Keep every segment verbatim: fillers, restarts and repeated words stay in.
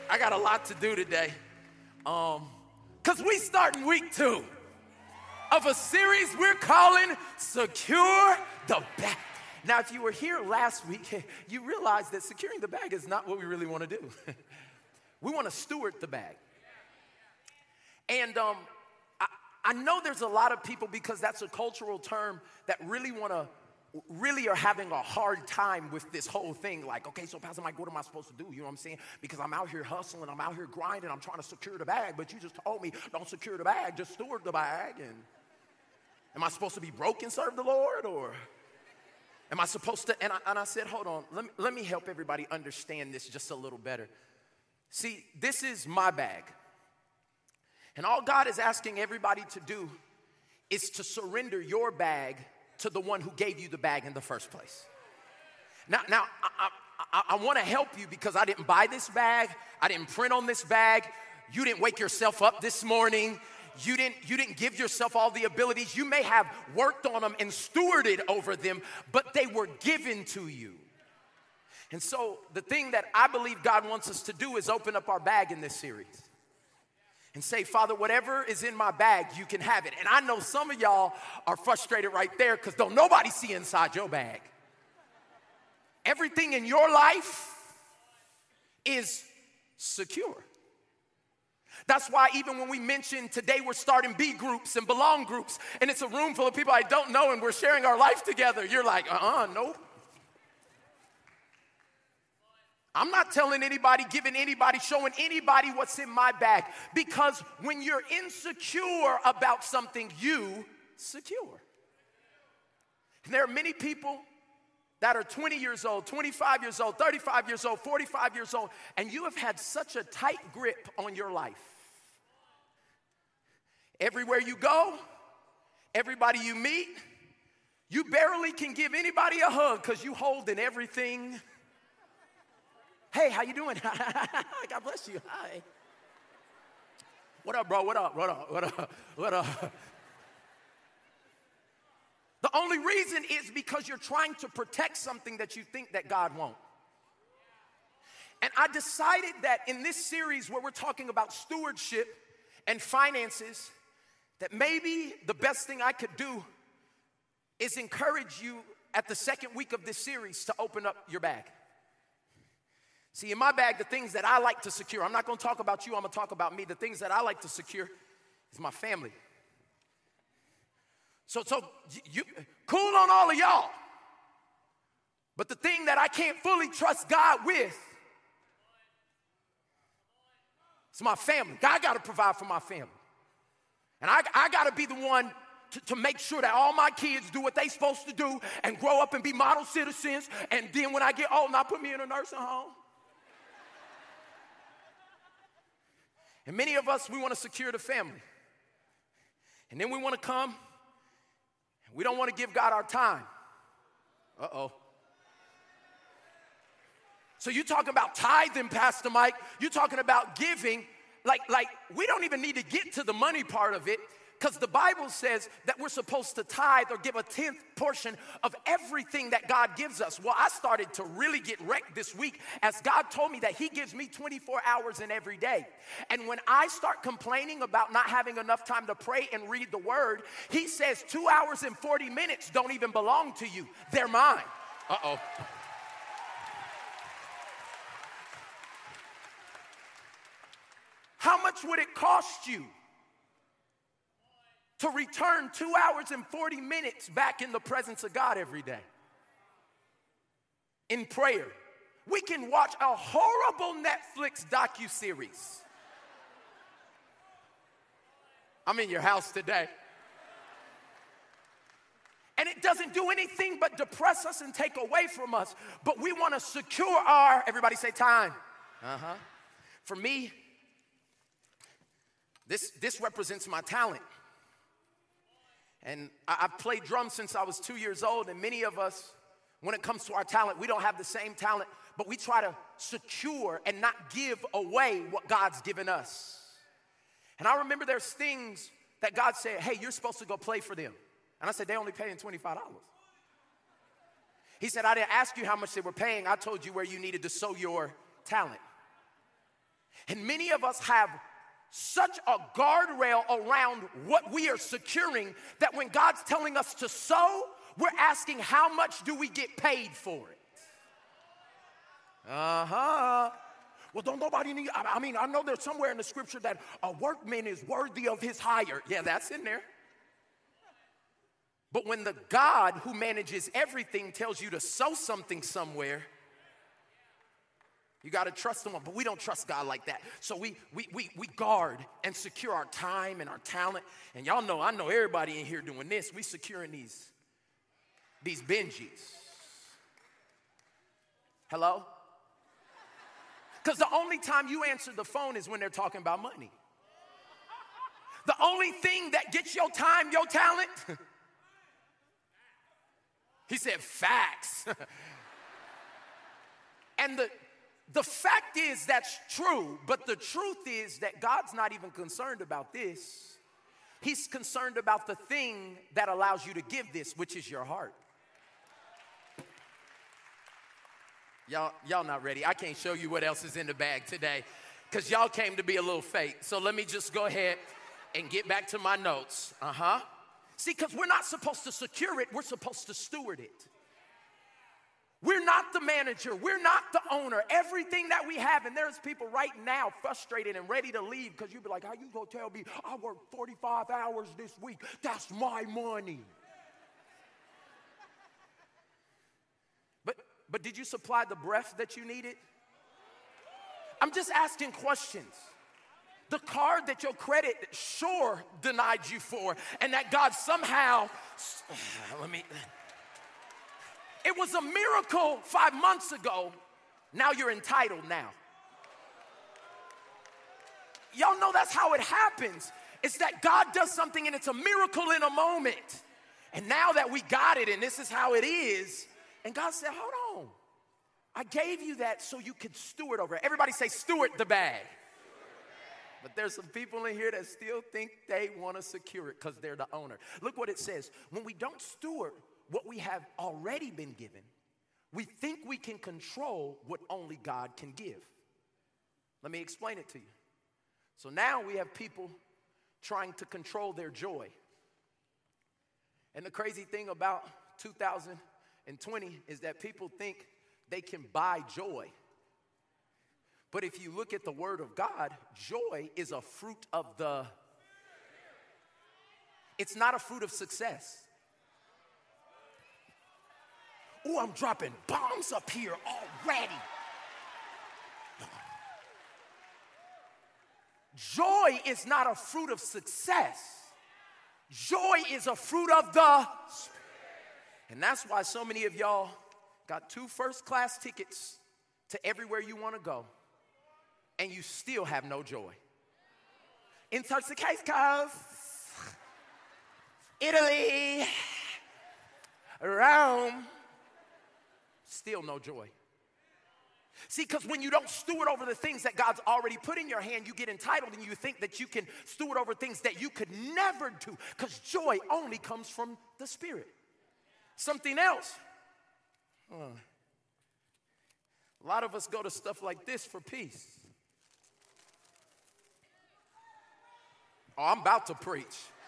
I got a lot to do today. Um, Cause we starting week two of a series we're calling Secure the Bag. Now, if you were here last week, you realize that securing the bag is not what we really want to do. We want to steward the bag. And um, I, I know there's a lot of people, because that's a cultural term, that really want to, really are having a hard time with this whole thing. Like, okay, so Pastor Mike, what am I supposed to do? You know what I'm saying? Because I'm out here hustling, I'm out here grinding, I'm trying to secure the bag, but you just told me, don't secure the bag, just steward the bag. And am I supposed to be broke and serve the Lord, or am I supposed to? And I, and I said, hold on, let me, let me help everybody understand this just a little better. See, this is my bag. And all God is asking everybody to do is to surrender your bag to the one who gave you the bag in the first place. Now, now I, I, I want to help you, because I didn't buy this bag. I didn't print on this bag. You didn't wake yourself up this morning. You didn't, you didn't give yourself all the abilities. You may have worked on them and stewarded over them, but they were given to you. And so the thing that I believe God wants us to do is open up our bag in this series and say, Father, whatever is in my bag, you can have it. And I know some of y'all are frustrated right there, because don't nobody see inside your bag. Everything in your life is secure. That's why even when we mention today we're starting B groups and belong groups, and it's a room full of people I don't know, and we're sharing our life together, you're like, uh-uh, nope. I'm not telling anybody, giving anybody, showing anybody what's in my bag. Because when you're insecure about something, you secure. And there are many people that are twenty years old, twenty-five years old, thirty-five years old, forty-five years old, and you have had such a tight grip on your life. Everywhere you go, everybody you meet, you barely can give anybody a hug because you holding everything. Hey, how you doing? God bless you. Hi. What up, bro? What up? What up? What up? What up? The only reason is because you're trying to protect something that you think that God won't. And I decided that in this series where we're talking about stewardship and finances, that maybe the best thing I could do is encourage you at the second week of this series to open up your bag. See, in my bag, the things that I like to secure, I'm not going to talk about you, I'm going to talk about me. The things that I like to secure is my family. So, so you, cool on all of y'all. But the thing that I can't fully trust God with is my family. God got to provide for my family. And I, I got to be the one to, to make sure that all my kids do what they supposed to do and grow up and be model citizens. And then when I get old, not put me in a nursing home. And many of us, we want to secure the family. And then we want to come, and we don't want to give God our time. Uh-oh. So you talking about tithing, Pastor Mike. You talking about giving. Like, like we don't even need to get to the money part of it, because the Bible says that we're supposed to tithe or give a tenth portion of everything that God gives us. Well, I started to really get wrecked this week as God told me that he gives me twenty-four hours in every day. And when I start complaining about not having enough time to pray and read the word, he says two hours and forty minutes don't even belong to you. They're mine. Uh-oh. How much would it cost you to return two hours and forty minutes back in the presence of God every day? In prayer. We can watch a horrible Netflix docuseries. I'm in your house today. And it doesn't do anything but depress us and take away from us. But we want to secure our, everybody say time. Uh-huh. For me, this, this represents my talent. And I, I've played drums since I was two years old, and many of us, when it comes to our talent, we don't have the same talent, but we try to secure and not give away what God's given us. And I remember there's things that God said, hey, you're supposed to go play for them. And I said, they only paying twenty-five dollars. He said, I didn't ask you how much they were paying. I told you where you needed to sow your talent. And many of us have such a guardrail around what we are securing that when God's telling us to sow, we're asking how much do we get paid for it? Uh-huh. Well, don't nobody need, I, I mean, I know there's somewhere in the scripture that a workman is worthy of his hire. Yeah, that's in there. But when the God who manages everything tells you to sow something somewhere, you got to trust him. But we don't trust God like that. So we, we, we, we guard and secure our time and our talent. And y'all know, I know everybody in here doing this. We securing these, these Benjis. Hello? Because the only time you answer the phone is when they're talking about money. The only thing that gets your time, your talent, he said facts. And the, the fact is that's true, but the truth is that God's not even concerned about this. He's concerned about the thing that allows you to give this, which is your heart. Y'all, y'all not ready. I can't show you what else is in the bag today because y'all came to be a little fake. So let me just go ahead and get back to my notes. Uh-huh. See, because we're not supposed to secure it. We're supposed to steward it. We're not the manager. We're not the owner. Everything that we have, and there's people right now frustrated and ready to leave because you'll be like, how you gonna tell me I worked forty-five hours this week? That's my money. But, but did you supply the breath that you needed? I'm just asking questions. The card that your credit sure denied you for, and that God somehow, let me, it was a miracle five months ago. Now you're entitled now. Y'all know that's how it happens. It's that God does something and it's a miracle in a moment. And now that we got it and this is how it is, and God said, hold on. I gave you that so you could steward over it. Everybody say steward the bag. But there's some people in here that still think they want to secure it because they're the owner. Look what it says. When we don't steward what we have already been given, we think we can control what only God can give. Let me explain it to you. So now we have people trying to control their joy. And the crazy thing about two thousand twenty is that people think they can buy joy. But if you look at the word of God, joy is a fruit of the, it's not a fruit of success. Oh, I'm dropping bombs up here already. Joy is not a fruit of success. Joy is a fruit of the Spirit. And that's why so many of y'all got two first class tickets to everywhere you want to go. And you still have no joy. In touch the case, cuz Italy, Rome, still no joy. See, because when you don't steward over the things that God's already put in your hand, you get entitled and you think that you can steward over things that you could never do, because joy only comes from the Spirit. Something else. Uh, a lot of us go to stuff like this for peace. Oh, I'm about to preach.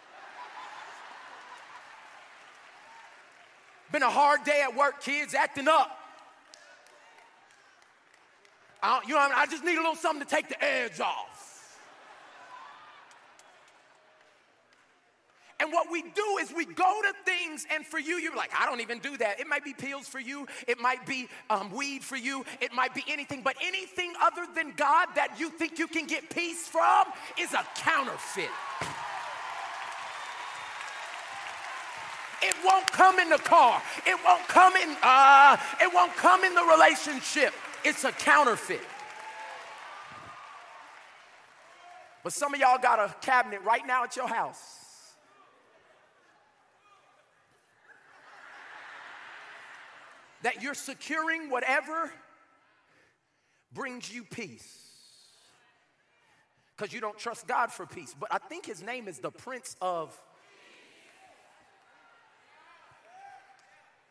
Been a hard day at work, kids acting up. I, you know, I just need a little something to take the edge off. And what we do is we go to things, and for you, you're like, I don't even do that. It might be pills for you. It might be um, weed for you. It might be anything. But anything other than God that you think you can get peace from is a counterfeit. It won't come in the car. It won't come in, uh, it won't come in the relationship. It's a counterfeit. But some of y'all got a cabinet right now at your house that you're securing whatever brings you peace, because you don't trust God for peace. But I think his name is the Prince of Peace.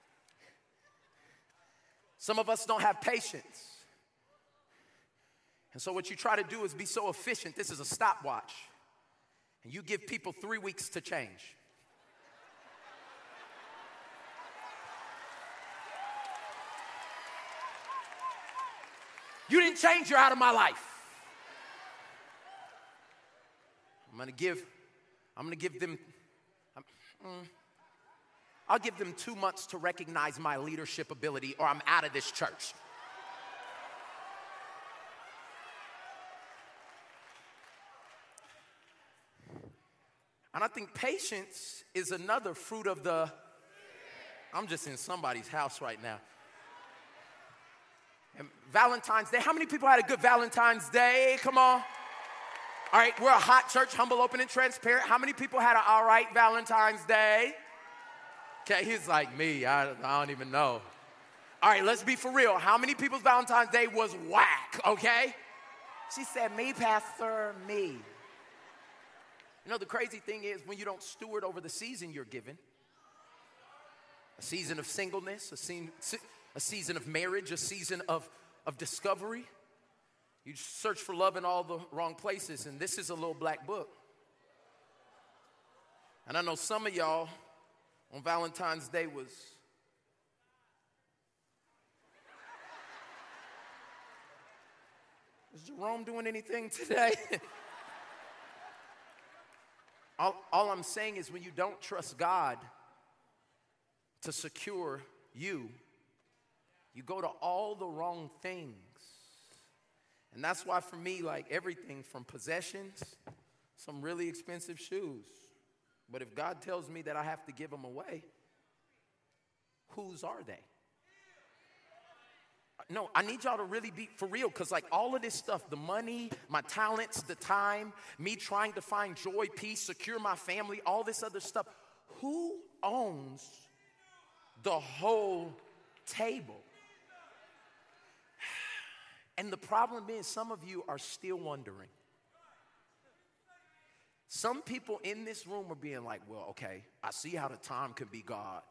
Some of us don't have patience. And so what you try to do is be so efficient. This is a stopwatch. And you give people three weeks to change. You didn't change, you're out of my life. I'm gonna give, I'm gonna give them, I'm, mm, I'll give them two months to recognize my leadership ability or I'm out of this church. And I think patience is another fruit of the, I'm just in somebody's house right now. And Valentine's Day, how many people had a good Valentine's Day? Come on. All right, we're a hot church, humble, open, and transparent. How many people had an all right Valentine's Day? Okay, he's like me, I, I don't even know. All right, let's be for real. How many people's Valentine's Day was whack, okay? She said, me, pastor, me. You know, the crazy thing is when you don't steward over the season you're given, a season of singleness, a, scene, a season of marriage, a season of, of discovery, you search for love in all the wrong places, and this is a little black book. And I know some of y'all on Valentine's Day was, is Jerome doing anything today? all, all I'm saying is when you don't trust God to secure you, you go to all the wrong things. And that's why for me, like everything from possessions, some really expensive shoes. But if God tells me that I have to give them away, whose are they? No, I need y'all to really be for real, because like all of this stuff, the money, my talents, the time, me trying to find joy, peace, secure my family, all this other stuff, who owns the whole table? And the problem is some of you are still wondering. Some people in this room are being like, well, okay, I see how the time can be God's.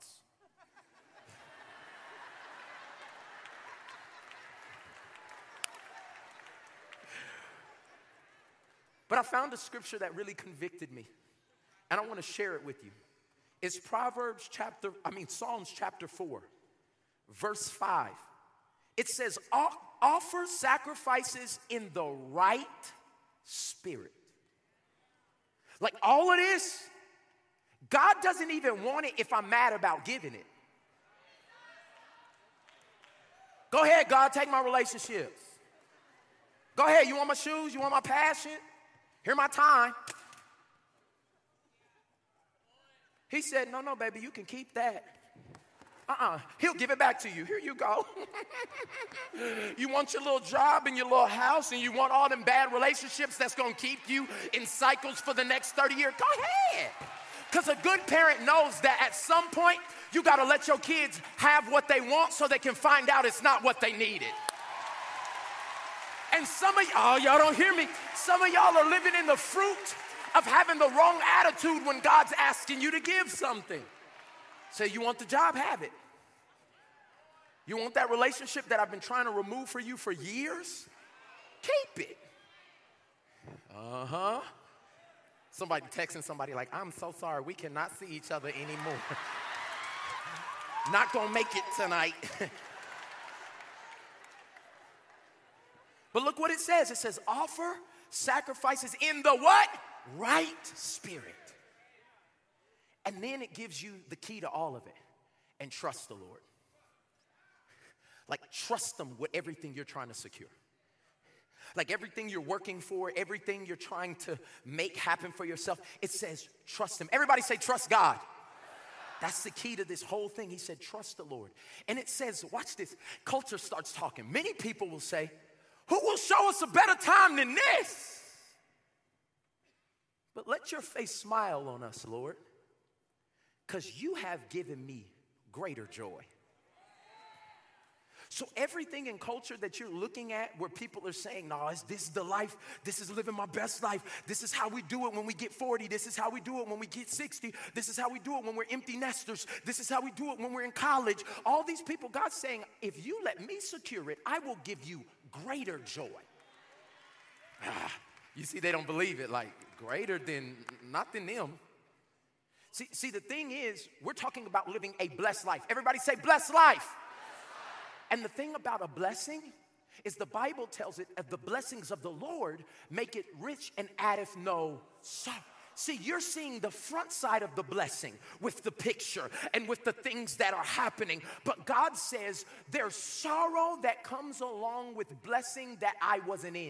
But I found a scripture that really convicted me, and I want to share it with you. It's Proverbs chapter, I mean Psalms chapter four, verse five. It says, offer sacrifices in the right spirit. Like all of this, God doesn't even want it if I'm mad about giving it. Go ahead, God, take my relationships. Go ahead, you want my shoes? You want my passion? Here's my time. He said, no, no, baby, you can keep that. Uh-uh, he'll give it back to you. Here you go. You want your little job and your little house and you want all them bad relationships that's going to keep you in cycles for the next thirty years? Go ahead. Because a good parent knows that at some point you got to let your kids have what they want so they can find out it's not what they needed. And some of y'all, y'all don't hear me, some of y'all are living in the fruit of having the wrong attitude when God's asking you to give something. Say, you want the job, have it. You want that relationship that I've been trying to remove for you for years? Keep it. Uh-huh. Somebody texting somebody like, I'm so sorry, we cannot see each other anymore. Not gonna make it tonight. But look what it says. It says, offer sacrifices in the what? Right spirit. And then it gives you the key to all of it. And trust the Lord. Like trust Him with everything you're trying to secure. Like everything you're working for, everything you're trying to make happen for yourself, it says trust Him. Everybody say trust God. That's the key to this whole thing. He said trust the Lord. And it says, watch this, culture starts talking. Many people will say, who will show us a better time than this? But let your face smile on us, Lord, because you have given me greater joy. So everything in culture that you're looking at where people are saying, no, this is the life, this is living my best life, this is how we do it when we get forty, this is how we do it when we get sixty, this is how we do it when we're empty nesters, this is how we do it when we're in college. All these people, God's saying, if you let me secure it, I will give you greater joy. You see, they don't believe it, like greater than, not than them. See, see, the thing is, we're talking about living a blessed life. Everybody say blessed life. Blessed life. And the thing about a blessing is the Bible tells it, the blessings of the Lord make it rich and addeth no sorrow. See, you're seeing the front side of the blessing with the picture and with the things that are happening. But God says there's sorrow that comes along with blessing that I wasn't in.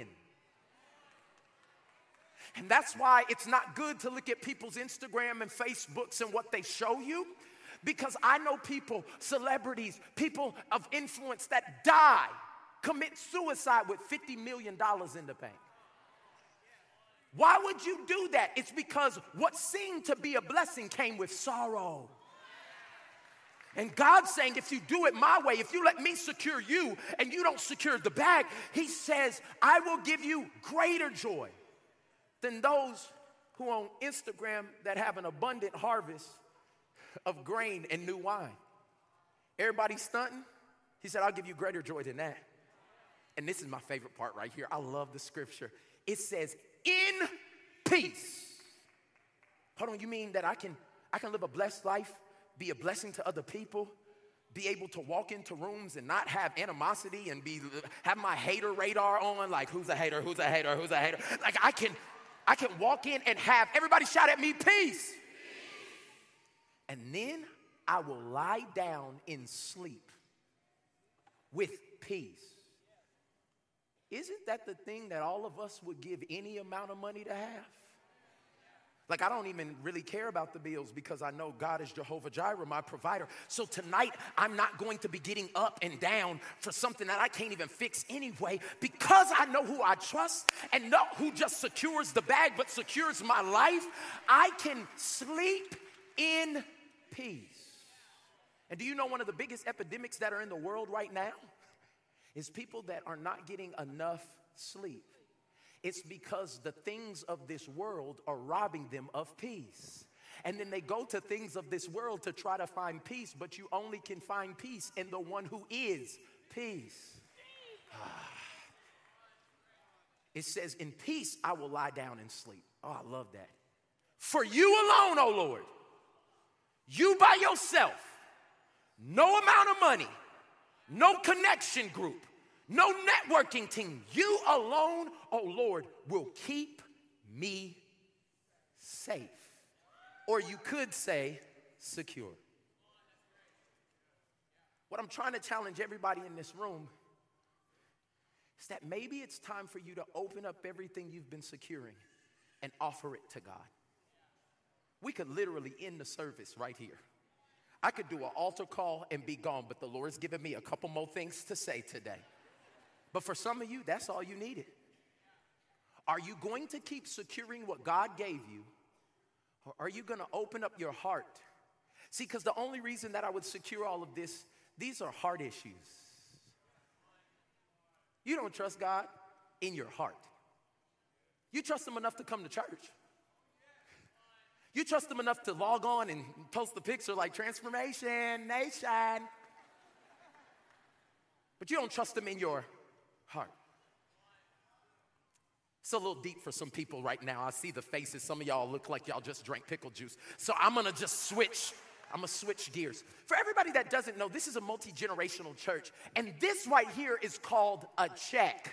And that's why it's not good to look at people's Instagram and Facebooks and what they show you. Because I know people, celebrities, people of influence that die, commit suicide with fifty million dollars in the bank. Why would you do that? It's because what seemed to be a blessing came with sorrow. And God's saying, if you do it my way, if you let me secure you and you don't secure the bag, he says, I will give you greater joy than those who on Instagram that have an abundant harvest of grain and new wine. Everybody stunting? He said, I'll give you greater joy than that. And this is my favorite part right here. I love the scripture. It says, in peace. Hold on, you mean that I can, I can live a blessed life, be a blessing to other people, be able to walk into rooms and not have animosity and be have my hater radar on, like who's a hater, who's a hater, who's a hater. Like I can, I can walk in and have everybody shout at me, peace. Peace. And then I will lie down in sleep with peace. Isn't that the thing that all of us would give any amount of money to have? Like, I don't even really care about the bills because I know God is Jehovah Jireh, my provider. So tonight, I'm not going to be getting up and down for something that I can't even fix anyway, because I know who I trust and know who just secures the bag but secures my life. I can sleep in peace. And do you know one of the biggest epidemics that are in the world right now is people that are not getting enough sleep? It's because the things of this world are robbing them of peace. And then they go to things of this world to try to find peace, but you only can find peace in the one who is peace. It says, in peace I will lie down and sleep. Oh, I love that. For you alone, oh Lord, you by yourself, no amount of money, no connection group, no networking team, you alone, oh Lord, will keep me safe. Or you could say secure. What I'm trying to challenge everybody in this room is that maybe it's time for you to open up everything you've been securing and offer it to God. We could literally end the service right here. I could do an altar call and be gone, but the Lord's given me a couple more things to say today. But for some of you, that's all you needed. Are you going to keep securing what God gave you, or are you going to open up your heart? See, because the only reason that I would secure all of this, these are heart issues. You don't trust God in your heart. You trust him enough to come to church. You trust him enough to log on and post the picture like Transformation Nation. But you don't trust him in your heart. It's a little deep for some people right now. I see the faces. Some of y'all look like y'all just drank pickle juice. So I'm going to just switch. I'm going to switch gears. For everybody that doesn't know, this is a multi-generational church. And this right here is called a check.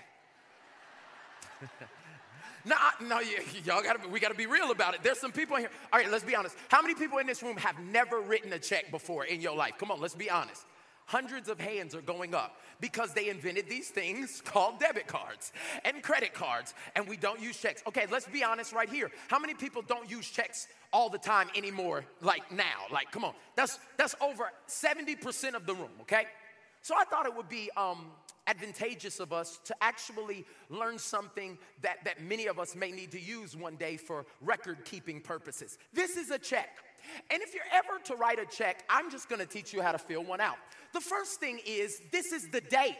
No, no, y'all gotta be, we gotta be real about it. There's some people in here. All right, let's be honest. How many people in this room have never written a check before in your life? Come on, let's be honest. Hundreds of hands are going up because they invented these things called debit cards and credit cards, and we don't use checks. Okay, let's be honest right here. How many people don't use checks all the time anymore, like now? Like, come on. That's, that's over seventy percent of the room, okay? So I thought it would be um, advantageous of us to actually learn something that, that many of us may need to use one day for record-keeping purposes. This is a check. And if you're ever to write a check, I'm just going to teach you how to fill one out. The first thing is, this is the date.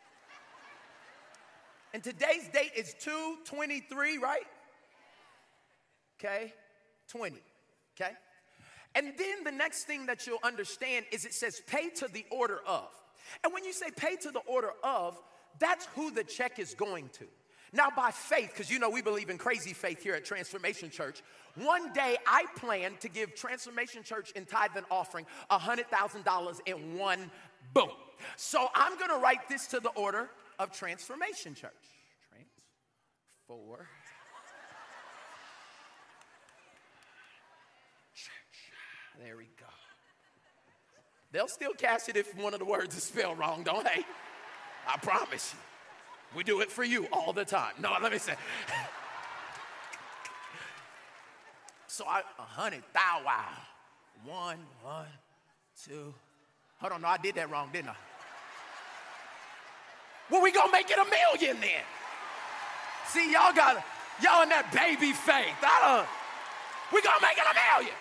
And today's date is two twenty-three, right? Okay, twenty, okay? And then the next thing that you'll understand is it says pay to the order of. And when you say pay to the order of, that's who the check is going to. Now by faith, because you know we believe in crazy faith here at Transformation Church, one day I plan to give Transformation Church in tithe and offering one hundred thousand dollars in one boom. So I'm going to write this to the order of Transformation Church. Transform. Church. There we go. They'll still cash it if one of the words is spelled wrong, don't they? I promise you. We do it for you all the time. No, let me say. So I, a hundred thou wow. One, one, two. Hold on, no, I did that wrong, didn't I? Well, we gonna make it a million then. See, y'all got, y'all in that baby faith. I don't, we gonna make it a million.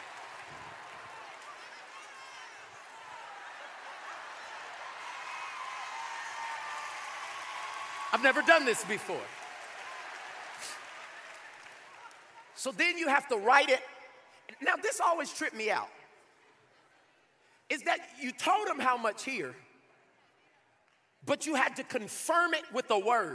I've never done this before. So then you have to write it. Now this always tripped me out. Is that you told them how much here, but you had to confirm it with a word.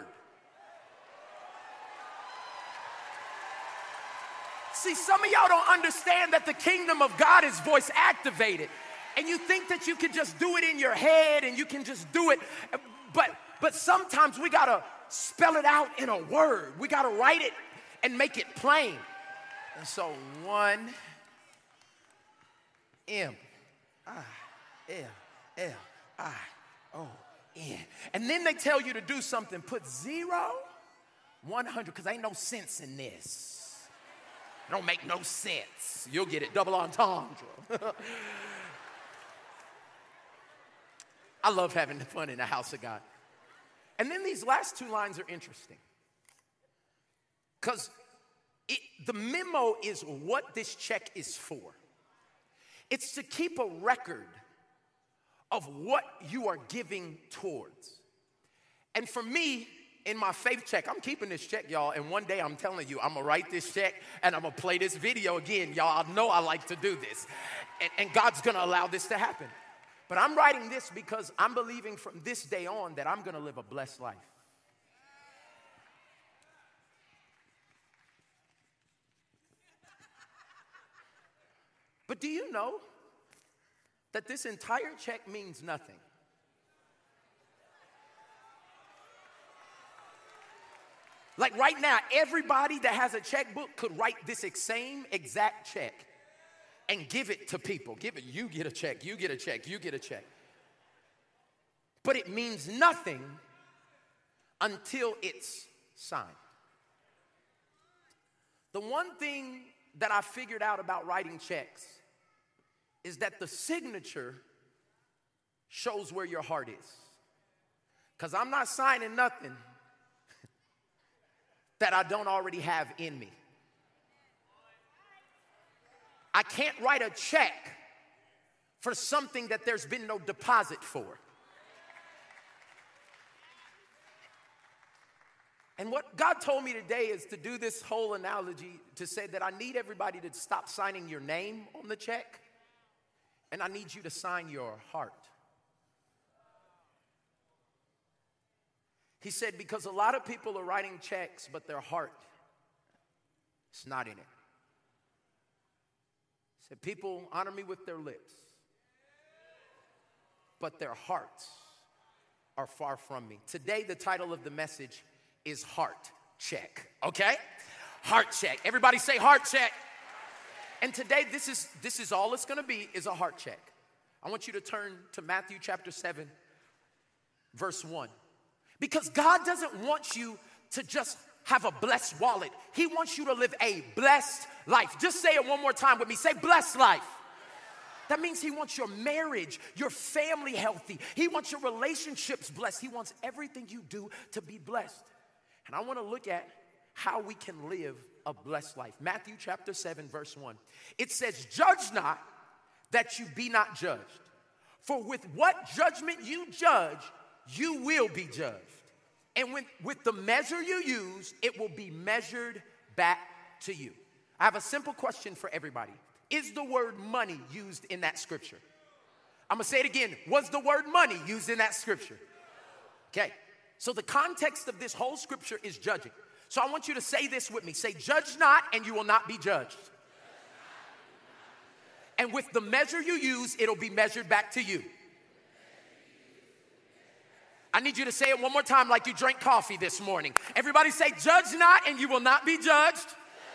See, some of y'all don't understand that the kingdom of God is voice activated. And you think that you can just do it in your head and you can just do it. But But sometimes we gotta spell it out in a word. We gotta write it and make it plain. And so one M I L L I O N. And then they tell you to do something. Put zero, one hundred, because ain't no sense in this. It don't make no sense. You'll get it, double entendre. I love having fun in the house of God. And then these last two lines are interesting. Because the memo is what this check is for. It's to keep a record of what you are giving towards. And for me, in my faith check, I'm keeping this check, y'all. And one day I'm telling you, I'm going to write this check and I'm going to play this video again. Y'all, I know I like to do this. And, and God's going to allow this to happen. But I'm writing this because I'm believing from this day on that I'm going to live a blessed life. But do you know that this entire check means nothing? Like right now, everybody that has a checkbook could write this same exact check and give it to people. Give it, you get a check, you get a check, you get a check. But it means nothing until it's signed. The one thing that I figured out about writing checks is that the signature shows where your heart is. Because I'm not signing nothing that I don't already have in me. I can't write a check for something that there's been no deposit for. And what God told me today is to do this whole analogy to say that I need everybody to stop signing your name on the check, and I need you to sign your heart. He said, because a lot of people are writing checks, but their heart is not in it. He said, people honor me with their lips, but their hearts are far from me. Today, the title of the message is Heart Check, okay? Heart check. Everybody say heart check. And today, this is, this is all it's gonna be, is a heart check. I want you to turn to Matthew chapter seven, verse one. Because God doesn't want you to just have a blessed wallet. He wants you to live a blessed life. Just say it one more time with me. Say blessed life. That means he wants your marriage, your family healthy. He wants your relationships blessed. He wants everything you do to be blessed. And I want to look at how we can live a blessed life. Matthew chapter seven, verse one. It says, judge not that you be not judged. For with what judgment you judge, you will be judged. And when, with the measure you use, it will be measured back to you. I have a simple question for everybody. Is the word money used in that scripture? I'm going to say it again. Was the word money used in that scripture? Okay. So the context of this whole scripture is judging. So I want you to say this with me. Say, judge not and you will not be judged. And with the measure you use, it'll be measured back to you. I need you to say it one more time like you drank coffee this morning. Everybody say, judge not and you will not be judged.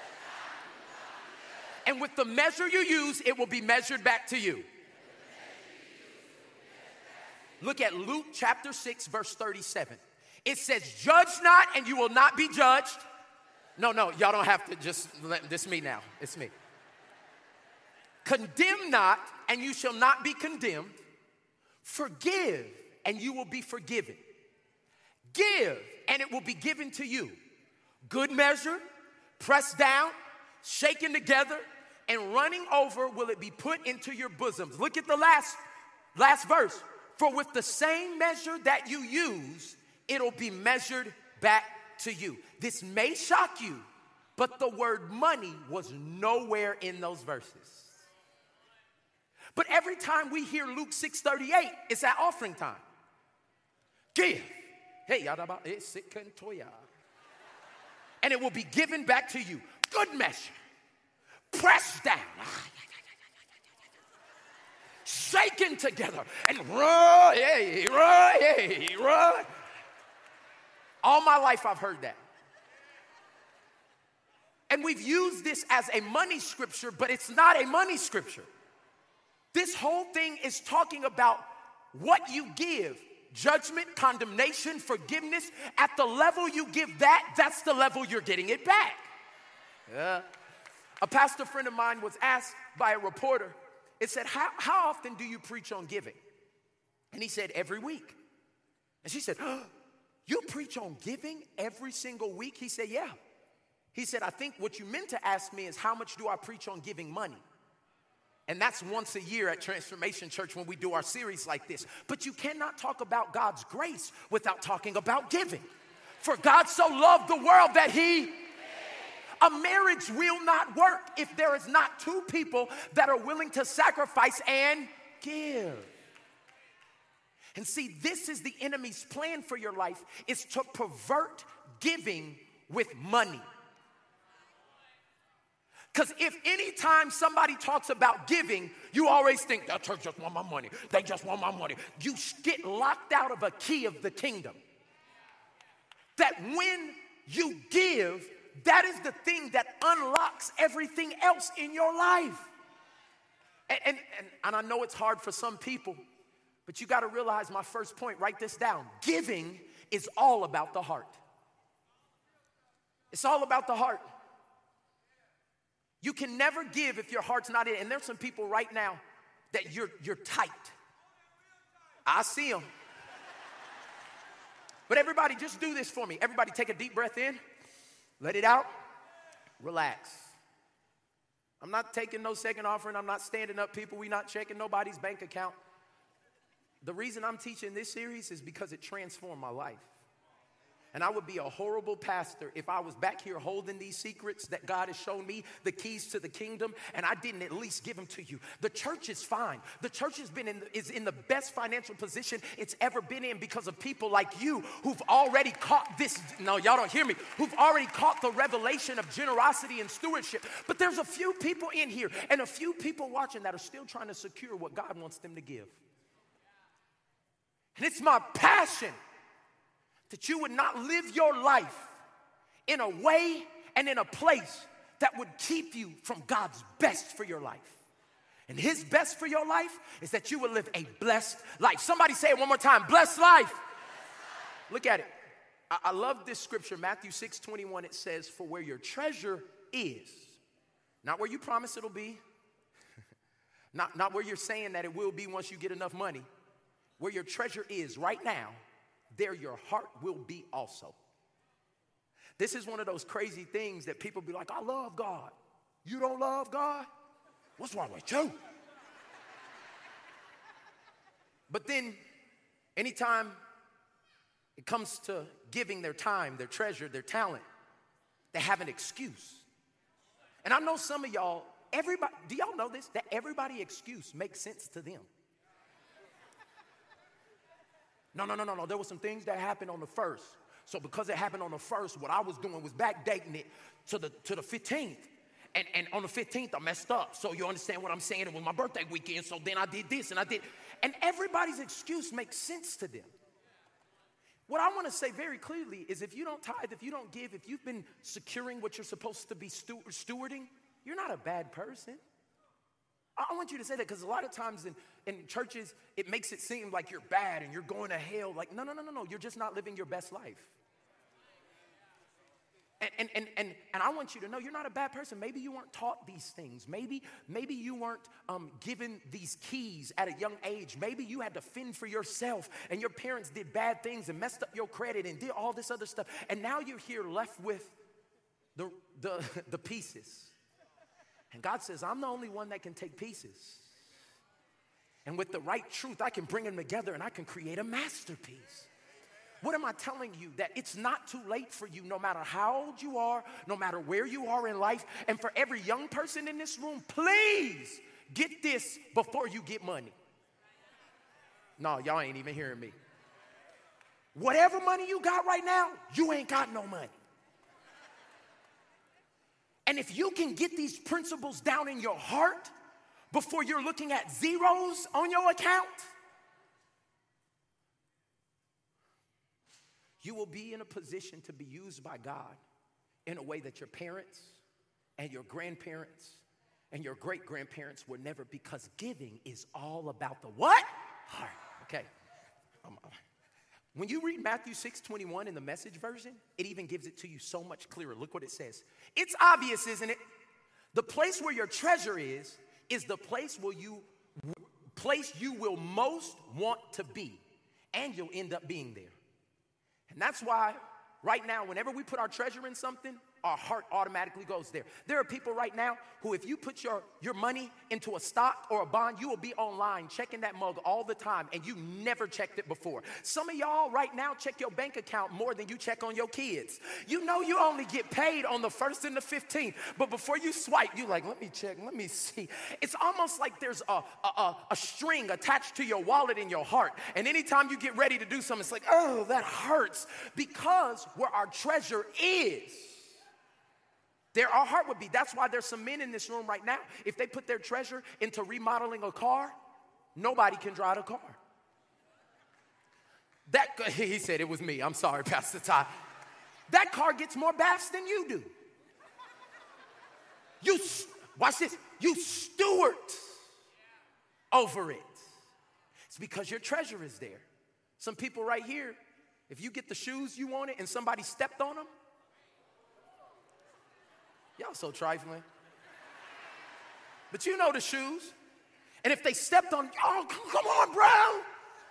And with the measure you use, it will be measured back to you. Look at Luke chapter six, verse thirty-seven. It says, judge not and you will not be judged. No, no, y'all don't have to just let this me now. It's me. Condemn not and you shall not be condemned. Forgive and you will be forgiven. Give and it will be given to you. Good measure, pressed down, shaken together, and running over will it be put into your bosoms. Look at the last, last verse. For with the same measure that you use, it'll be measured back to you. This may shock you, but the word money was nowhere in those verses. But every time we hear Luke six thirty-eight, it's at offering time. Give. Hey, and it will be given back to you. Good measure. Pressed down. Shaken together. And run, hey, run, hey, run. All my life I've heard that. And we've used this as a money scripture, but it's not a money scripture. This whole thing is talking about what you give. Judgment, condemnation, forgiveness. At the level you give that, that's the level you're getting it back. Yeah. A pastor friend of mine was asked by a reporter, it said, how, how often do you preach on giving? And he said, every week. And she said, oh, you preach on giving every single week? He said, yeah. He said, I think what you meant to ask me is how much do I preach on giving money? And that's once a year at Transformation Church when we do our series like this. But you cannot talk about God's grace without talking about giving. For God so loved the world that he... A marriage will not work if there is not two people that are willing to sacrifice and give. And see, this is the enemy's plan for your life, is to pervert giving with money. Because if any time somebody talks about giving, you always think, that church just want my money. They just want my money. You get locked out of a key of the kingdom. That when you give, that is the thing that unlocks everything else in your life. And, and, and, and I know it's hard for some people, but you got to realize my first point, write this down. Giving is all about the heart. It's all about the heart. You can never give if your heart's not in it. And there's some people right now that you're, you're tight. I see them. But everybody, just do this for me. Everybody take a deep breath in. Let it out. Relax. I'm not taking no second offering. I'm not standing up, people. We're not checking nobody's bank account. The reason I'm teaching this series is because it transformed my life. And I would be a horrible pastor if I was back here holding these secrets that God has shown me, the keys to the kingdom, and I didn't at least give them to you. The church is fine. The church has been in the, is in the best financial position it's ever been in because of people like you who've already caught this. No, y'all don't hear me. Who've already caught the revelation of generosity and stewardship. But there's a few people in here and a few people watching that are still trying to secure what God wants them to give. And it's my passion that you would not live your life in a way and in a place that would keep you from God's best for your life. And his best for your life is that you will live a blessed life. Somebody say it one more time, blessed life. Blessed life. Look at it. I, I love this scripture, Matthew six twenty-one. It says, for where your treasure is, not where you promise it'll be, not, not where you're saying that it will be once you get enough money, where your treasure is right now, there your heart will be also. This is one of those crazy things that people be like, I love God. You don't love God? What's wrong with you? But then anytime it comes to giving their time, their treasure, their talent, they have an excuse. And I know some of y'all, everybody, do y'all know this? That everybody excuse makes sense to them. No, no, no, no, no. There were some things that happened on the first. So because it happened on the first, what I was doing was backdating it to the to the fifteenth. And, and on the fifteenth, I messed up. So you understand what I'm saying? It was my birthday weekend, so then I did this and I did. And everybody's excuse makes sense to them. What I want to say very clearly is if you don't tithe, if you don't give, if you've been securing what you're supposed to be stu- stewarding, you're not a bad person. I want you to say that because a lot of times in, in churches, it makes it seem like you're bad and you're going to hell. Like, no, no, no, no, no. You're just not living your best life. And, and, and, and, and I want you to know you're not a bad person. Maybe you weren't taught these things. Maybe, maybe you weren't um, given these keys at a young age. Maybe you had to fend for yourself and your parents did bad things and messed up your credit and did all this other stuff. And now you're here left with the, the, the pieces. And God says, I'm the only one that can take pieces. And with the right truth, I can bring them together and I can create a masterpiece. What am I telling you? That it's not too late for you, no matter how old you are, no matter where you are in life. And for every young person in this room, please get this before you get money. No, y'all ain't even hearing me. Whatever money you got right now, you ain't got no money. And if you can get these principles down in your heart before you're looking at zeros on your account, you will be in a position to be used by God in a way that your parents and your grandparents and your great-grandparents were never, because giving is all about the what? Heart. Okay. Um, when you read Matthew six twenty-one in the Message version, it even gives it to you so much clearer. Look what it says. It's obvious, isn't it? The place where your treasure is, is the place where you, place you will most want to be, and you'll end up being there. And that's why right now, whenever we put our treasure in something, our heart automatically goes there. There are people right now who, if you put your, your money into a stock or a bond, you will be online checking that mug all the time, and you never checked it before. Some of y'all right now check your bank account more than you check on your kids. You know you only get paid on the first and the fifteenth, but before you swipe, you like, let me check, let me see. It's almost like there's a, a, a, a string attached to your wallet in your heart, and anytime you get ready to do something, it's like, oh, that hurts, because where our treasure is, there our heart would be. That's why there's some men in this room right now. If they put their treasure into remodeling a car, nobody can drive a car. That, he said it was me. I'm sorry, Pastor Ty. That car gets more baths than you do. You, watch this, you steward over it. It's because your treasure is there. Some people right here, if you get the shoes you wanted and somebody stepped on them, y'all so trifling. But you know the shoes. And if they stepped on, oh, come on, bro.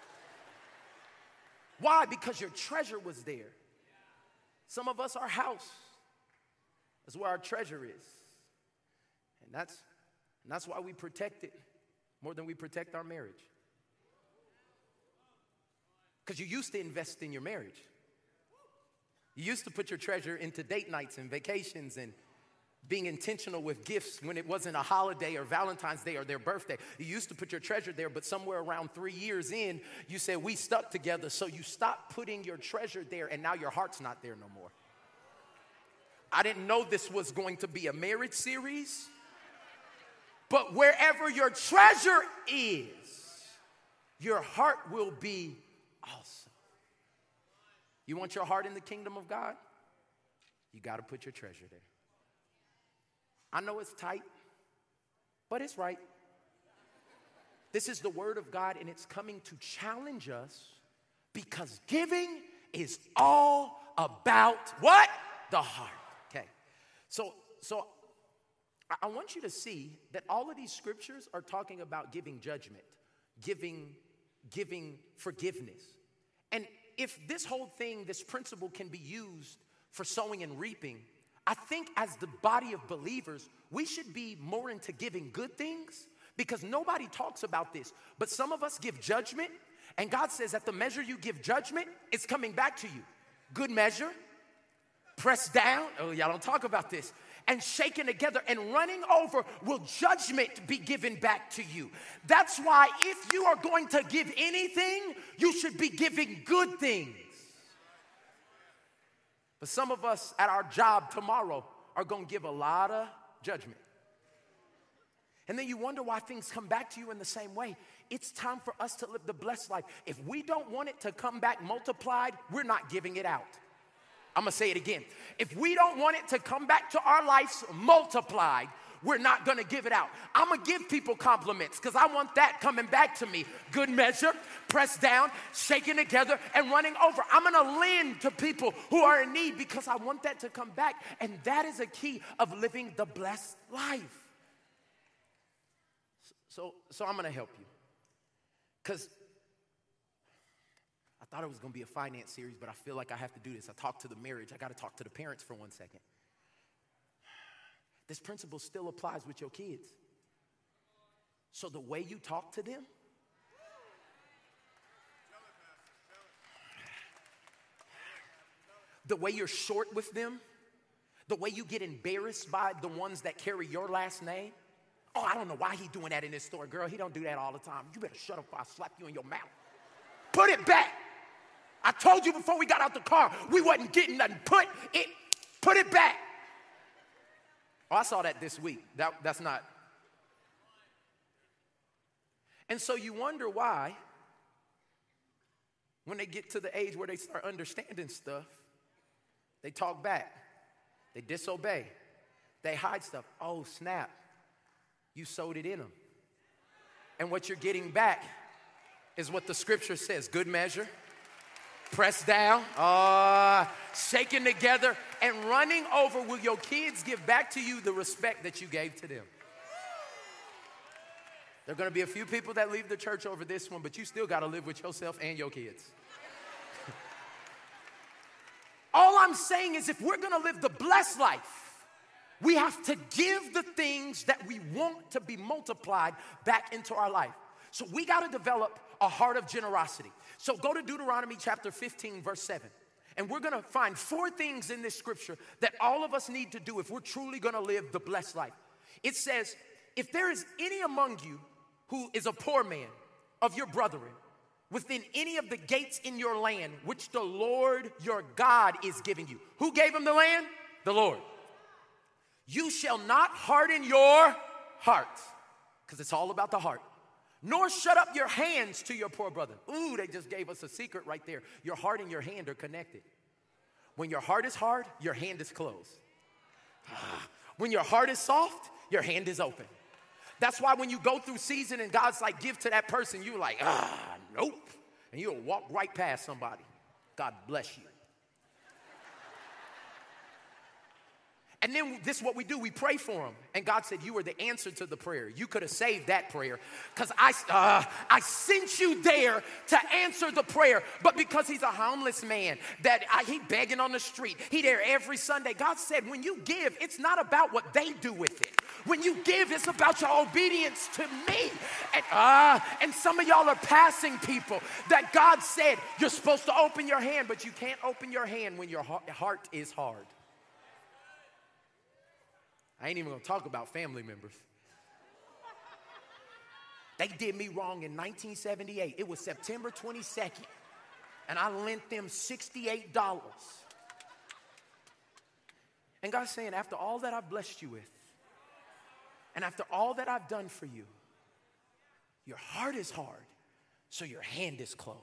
Why? Because your treasure was there. Some of us, our house is where our treasure is. And that's, and that's why we protect it more than we protect our marriage. Because you used to invest in your marriage. You used to put your treasure into date nights and vacations and being intentional with gifts when it wasn't a holiday or Valentine's Day or their birthday. You used to put your treasure there, but somewhere around three years in, you said, we stuck together, so you stopped putting your treasure there, and now your heart's not there no more. I didn't know this was going to be a marriage series, but wherever your treasure is, your heart will be also. You want your heart in the kingdom of God? You got to put your treasure there. I know it's tight, but it's right. This is the word of God, and it's coming to challenge us because giving is all about what? The heart. Okay. So, so I want you to see that all of these scriptures are talking about giving judgment, giving, giving forgiveness. And if this whole thing, this principle can be used for sowing and reaping, I think as the body of believers, we should be more into giving good things, because nobody talks about this. But some of us give judgment, and God says that the measure you give judgment, it's coming back to you. Good measure, pressed down. Oh, y'all don't talk about this. And shaken together and running over will judgment be given back to you. That's why if you are going to give anything, you should be giving good things. But some of us at our job tomorrow are going to give a lot of judgment. And then you wonder why things come back to you in the same way. It's time for us to live the blessed life. If we don't want it to come back multiplied, we're not giving it out. I'm going to say it again. If we don't want it to come back to our lives multiplied, we're not going to give it out. I'm going to give people compliments because I want that coming back to me. Good measure, pressed down, shaken together, and running over. I'm going to lend to people who are in need because I want that to come back. And that is a key of living the blessed life. So, so I'm going to help you because I thought it was going to be a finance series, but I feel like I have to do this. I talked to the marriage. I got to talk to the parents for one second. This principle still applies with your kids. So the way you talk to them, the way you're short with them, the way you get embarrassed by the ones that carry your last name. Oh, I don't know why he's doing that in this store. Girl, he don't do that all the time. You better shut up or I'll slap you in your mouth. Put it back. I told you before we got out the car, we wasn't getting nothing. Put it, put it back. Oh, I saw that this week. That, that's not. And so you wonder why, when they get to the age where they start understanding stuff, they talk back. They disobey. They hide stuff. Oh, snap. You sowed it in them. And what you're getting back is what the scripture says. Good measure, pressed down, uh, shaken together, and running over. Will your kids give back to you the respect that you gave to them? There are going to be a few people that leave the church over this one, but you still got to live with yourself and your kids. All I'm saying is if we're going to live the blessed life, we have to give the things that we want to be multiplied back into our life. So we got to develop a heart of generosity. So go to Deuteronomy chapter fifteen, verse seven. And we're going to find four things in this scripture that all of us need to do if we're truly going to live the blessed life. It says, if there is any among you who is a poor man of your brethren within any of the gates in your land, which the Lord your God is giving you. Who gave him the land? The Lord. You shall not harden your heart, because it's all about the heart, nor shut up your hands to your poor brother. Ooh, they just gave us a secret right there. Your heart and your hand are connected. When your heart is hard, your hand is closed. When your heart is soft, your hand is open. That's why when you go through season and God's like, give to that person, you're like, ah, nope. And you'll walk right past somebody. God bless you. And then this is what we do. We pray for them. And God said, you were the answer to the prayer. You could have saved that prayer because I, uh, I sent you there to answer the prayer. But because he's a homeless man, that I, he begging on the street, he there every Sunday. God said, when you give, it's not about what they do with it. When you give, it's about your obedience to me. And, uh, and some of y'all are passing people that God said, you're supposed to open your hand, but you can't open your hand when your heart is hard. I ain't even gonna talk about family members. They did me wrong in nineteen seventy-eight. It was September twenty-second, and I lent them sixty-eight dollars. And God's saying, after all that I've blessed you with, and after all that I've done for you, your heart is hard, so your hand is closed.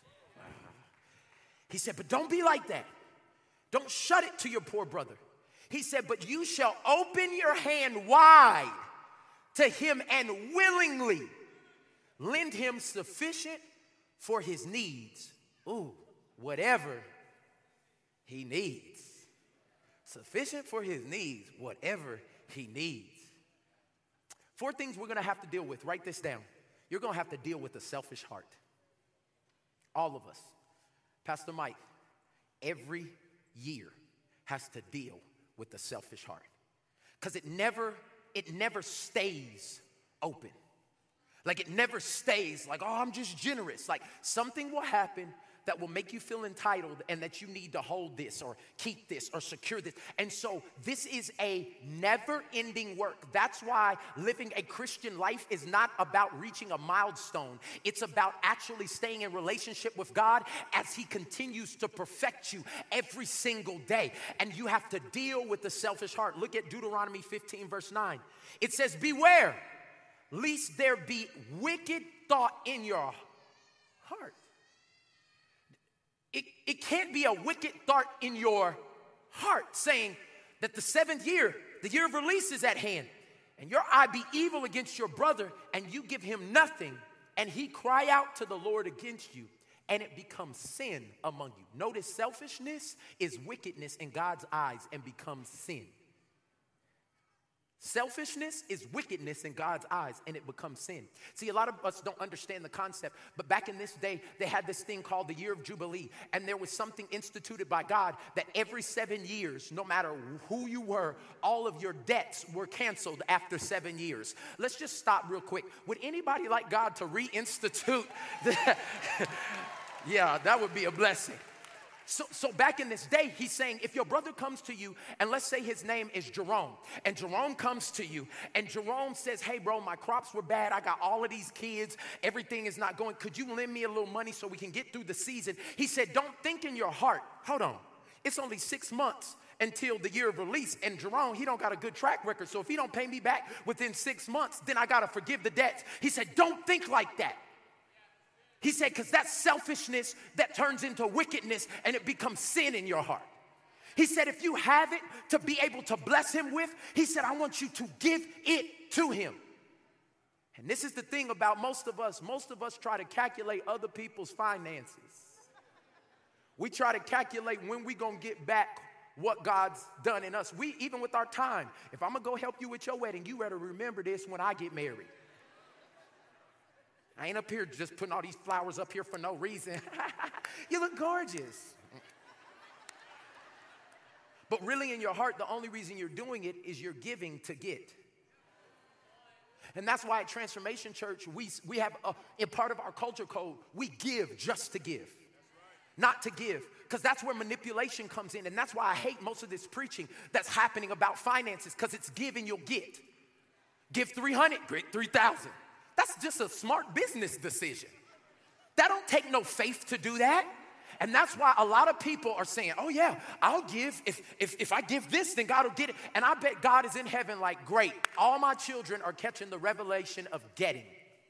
He said, but don't be like that. Don't shut it to your poor brother. He said, but you shall open your hand wide to him and willingly lend him sufficient for his needs. Ooh, whatever he needs. Sufficient for his needs, whatever he needs. Four things we're going to have to deal with. Write this down. You're going to have to deal with a selfish heart. All of us. Pastor Mike, every year has to deal with the selfish heart, because it never it never stays open. Like it never stays like, oh, I'm just generous. Like something will happen that will make you feel entitled and that you need to hold this or keep this or secure this. And so this is a never-ending work. That's why living a Christian life is not about reaching a milestone. It's about actually staying in relationship with God as he continues to perfect you every single day. And you have to deal with the selfish heart. Look at Deuteronomy fifteen, verse nine. It says, beware, lest there be wicked thought in your heart. It, it can't be a wicked thought in your heart saying that the seventh year, the year of release is at hand, and your eye be evil against your brother, and you give him nothing, and he cry out to the Lord against you, and it becomes sin among you. Notice selfishness is wickedness in God's eyes and becomes sin. Selfishness is wickedness in God's eyes, and it becomes sin. See, a lot of us don't understand the concept, but back in this day, they had this thing called the year of Jubilee, and there was something instituted by God that every seven years, no matter who you were, all of your debts were canceled after seven years. Let's just stop real quick. Would anybody like God to reinstitute that? Yeah, that would be a blessing. So, so back in this day, he's saying, if your brother comes to you, and let's say his name is Jerome, and Jerome comes to you, and Jerome says, hey, bro, my crops were bad. I got all of these kids. Everything is not going. Could you lend me a little money so we can get through the season? He said, don't think in your heart. Hold on. It's only six months until the year of release. And Jerome, he don't got a good track record. So if he don't pay me back within six months, then I got to forgive the debts. He said, don't think like that. He said, because that's selfishness that turns into wickedness and it becomes sin in your heart. He said, if you have it to be able to bless him with, he said, I want you to give it to him. And this is the thing about most of us. Most of us try to calculate other people's finances. We try to calculate when we going to get back what God's done in us. We, even with our time, if I'm going to go help you with your wedding, you better remember this when I get married. I ain't up here just putting all these flowers up here for no reason. You look gorgeous. But really in your heart, the only reason you're doing it is you're giving to get. And that's why at Transformation Church, we, we have a, in part of our culture code, we give just to give, not to give. Because that's where manipulation comes in. And that's why I hate most of this preaching that's happening about finances, because it's give and you'll get. Give three hundred, get three thousand. That's just a smart business decision. That don't take no faith to do that. And that's why a lot of people are saying, oh yeah, I'll give. If, if, if I give this, then God will get it. And I bet God is in heaven like, great. All my children are catching the revelation of getting.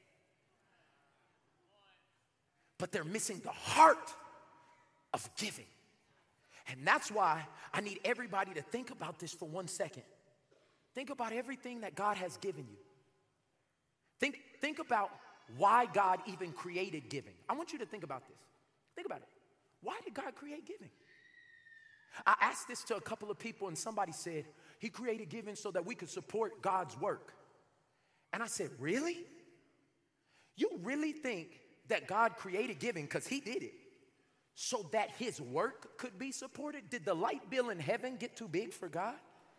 But they're missing the heart of giving. And that's why I need everybody to think about this for one second. Think about everything that God has given you. Think, think about why God even created giving. I want you to think about this. Think about it. Why did God create giving? I asked this to a couple of people, and somebody said, he created giving so that we could support God's work. And I said, really? You really think that God created giving, because he did it, so that his work could be supported? Did the light bill in heaven get too big for God?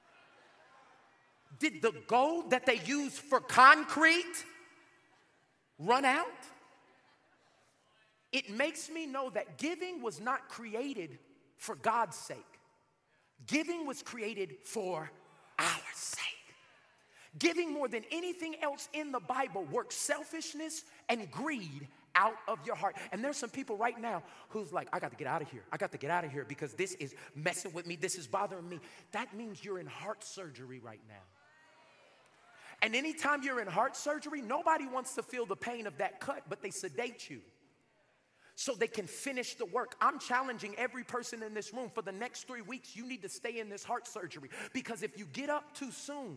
Did the gold that they use for concrete run out? It makes me know that giving was not created for God's sake. Giving was created for our sake. Giving more than anything else in the Bible works selfishness and greed out of your heart. And there's some people right now who's like, I got to get out of here. I got to get out of here because this is messing with me. This is bothering me. That means you're in heart surgery right now. And anytime you're in heart surgery, nobody wants to feel the pain of that cut, but they sedate you so they can finish the work. I'm challenging every person in this room for the next three weeks, you need to stay in this heart surgery, because if you get up too soon,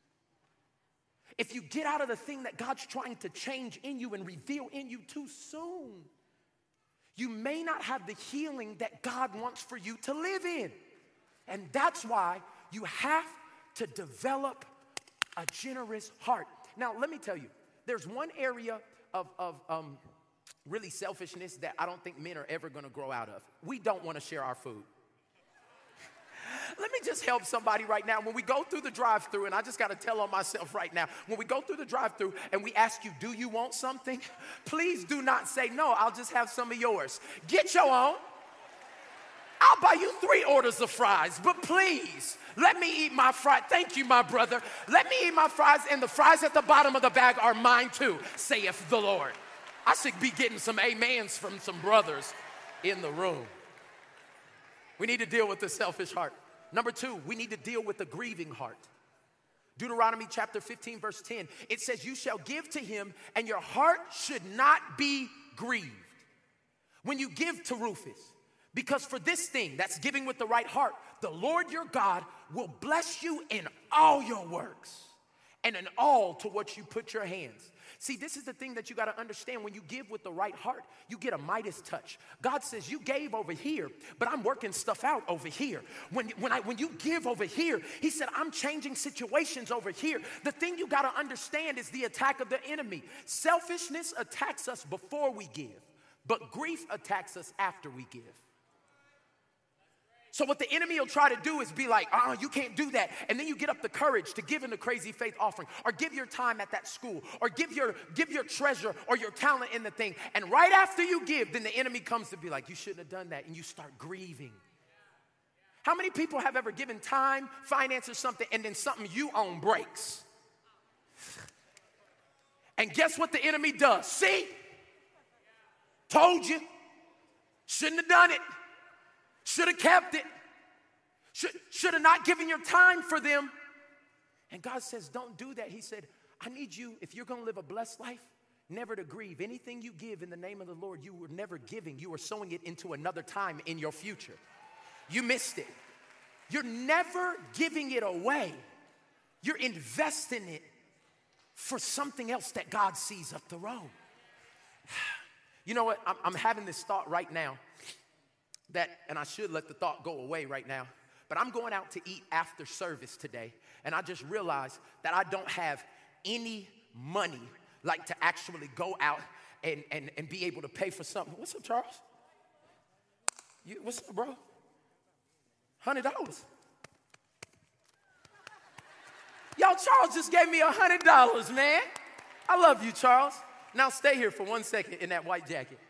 if you get out of the thing that God's trying to change in you and reveal in you too soon, you may not have the healing that God wants for you to live in. And that's why you have to develop a generous heart. Now, let me tell you, there's one area of, of um, really selfishness that I don't think men are ever going to grow out of. We don't want to share our food. let me just help somebody right now. When we go through the drive-thru, and I just got to tell on myself right now, when we go through the drive-thru and we ask you, do you want something? Please do not say, no, I'll just have some of yours. Get your own. I'll buy you three orders of fries, but please, let me eat my fries. Thank you, my brother. Let me eat my fries, and the fries at the bottom of the bag are mine too, saith the Lord. I should be getting some amens from some brothers in the room. We need to deal with the selfish heart. Number two, we need to deal with the grieving heart. Deuteronomy chapter fifteen, verse ten, it says, you shall give to him, and your heart should not be grieved. When you give to Rufus, because for this thing, that's giving with the right heart, the Lord your God will bless you in all your works and in all to what you put your hands. See, this is the thing that you got to understand. When you give with the right heart, you get a Midas touch. God says, you gave over here, but I'm working stuff out over here. When, when, I, when you give over here, he said, I'm changing situations over here. The thing you got to understand is the attack of the enemy. Selfishness attacks us before we give, but grief attacks us after we give. So what the enemy will try to do is be like, oh, you can't do that. And then you get up the courage to give in the crazy faith offering, or give your time at that school, or give your, give your treasure or your talent in the thing. And right after you give, then the enemy comes to be like, you shouldn't have done that. And you start grieving. How many people have ever given time, finances, something, and then something you own breaks? And guess what the enemy does? See? Told you. Shouldn't have done it. Should have kept it. Should, should have not given your time for them. And God says, don't do that. He said, I need you, if you're going to live a blessed life, never to grieve. Anything you give in the name of the Lord, you were never giving. You were sowing it into another time in your future. You missed it. You're never giving it away. You're investing it for something else that God sees up the road. You know what? I'm, I'm having this thought right now. That, and I should let the thought go away right now, but I'm going out to eat after service today, and I just realized that I don't have any money, like to actually go out and, and, and be able to pay for something. What's up, Charles? You, what's up, bro? one hundred dollars. Y'all, Charles just gave me one hundred dollars, man. I love you, Charles. Now stay here for one second in that white jacket.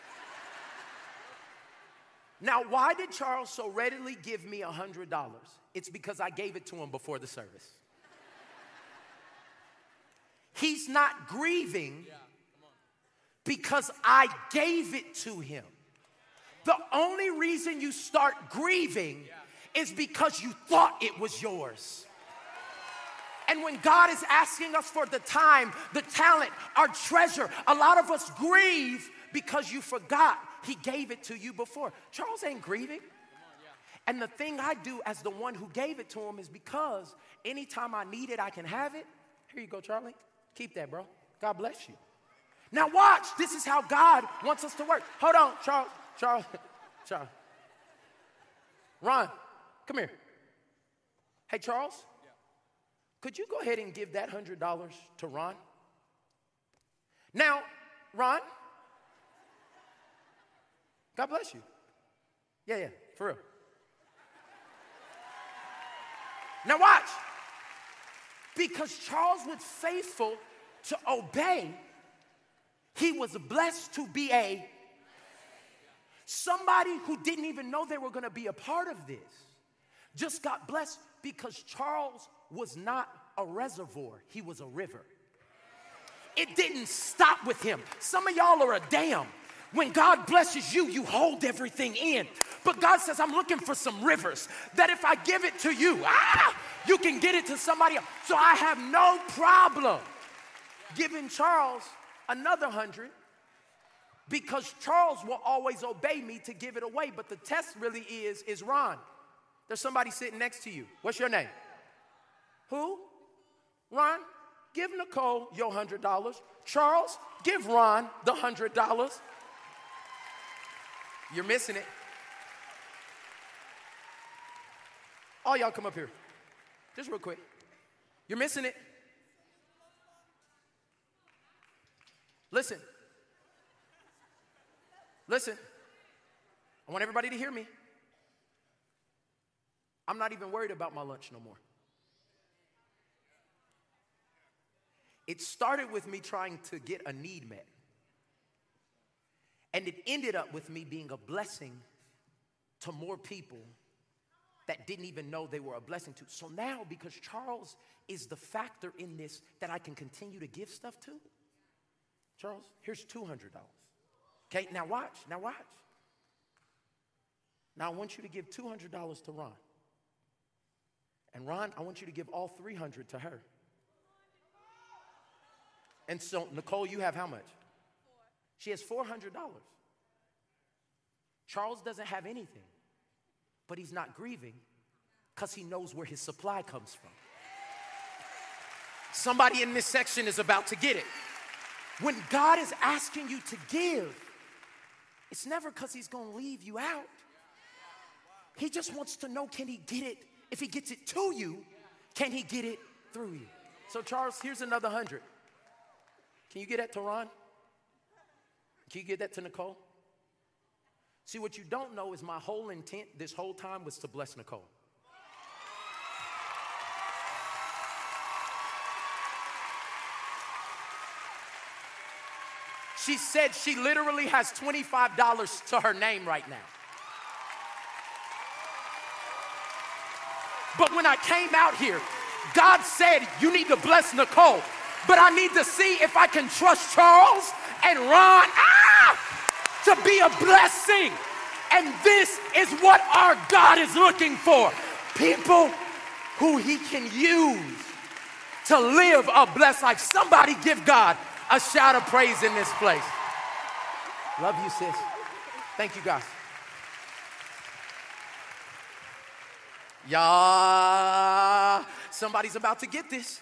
Now, why did Charles so readily give me one hundred dollars? It's because I gave it to him before the service. He's not grieving because I gave it to him. The only reason you start grieving is because you thought it was yours. And when God is asking us for the time, the talent, our treasure, a lot of us grieve because you forgot he gave it to you before. Charles ain't grieving. And the thing I do as the one who gave it to him is because anytime I need it, I can have it. Here you go, Charlie. Keep that, bro. God bless you. Now watch. This is how God wants us to work. Hold on, Charles. Charles. Charles. Ron, come here. Hey, Charles. Could you go ahead and give that one hundred dollars to Ron? Now, Ron. God bless you. Yeah, yeah, for real. Now watch. Because Charles was faithful to obey, he was blessed to be a somebody who didn't even know they were going to be a part of this. Just got blessed because Charles was not a reservoir. He was a river. It didn't stop with him. Some of y'all are a dam. When God blesses you, you hold everything in. But God says, I'm looking for some rivers that if I give it to you, ah, you can get it to somebody else. So I have no problem giving Charles another hundred because Charles will always obey me to give it away. But the test really is, is Ron. There's somebody sitting next to you. What's your name? Who? Ron, give Nicole your one hundred dollars. Charles, give Ron the one hundred dollars. You're missing it. All y'all come up here. Just real quick. You're missing it. Listen. Listen. I want everybody to hear me. I'm not even worried about my lunch no more. It started with me trying to get a need met. And it ended up with me being a blessing to more people that didn't even know they were a blessing to. So now, because Charles is the factor in this that I can continue to give stuff to, Charles, here's two hundred dollars. Okay, now watch, now watch. Now I want you to give two hundred dollars to Ron. And Ron, I want you to give all three hundred dollars to her. And so, Nicole, you have how much? Four. She has four hundred dollars. Charles doesn't have anything, but he's not grieving because he knows where his supply comes from. Somebody in this section is about to get it. When God is asking you to give, it's never because he's going to leave you out. He just wants to know, can he get it? If he gets it to you, can he get it through you? So Charles, here's another hundred. Can you get that to Ron? Can you get that to Nicole? See, what you don't know is my whole intent this whole time was to bless Nicole. She said she literally has twenty-five dollars to her name right now. But when I came out here, God said, you need to bless Nicole. But I need to see if I can trust Charles and Ron ah, to be a blessing. And this is what our God is looking for. People who he can use to live a blessed life. Somebody give God a shout of praise in this place. Love you, sis. Thank you, guys. Yeah, somebody's about to get this.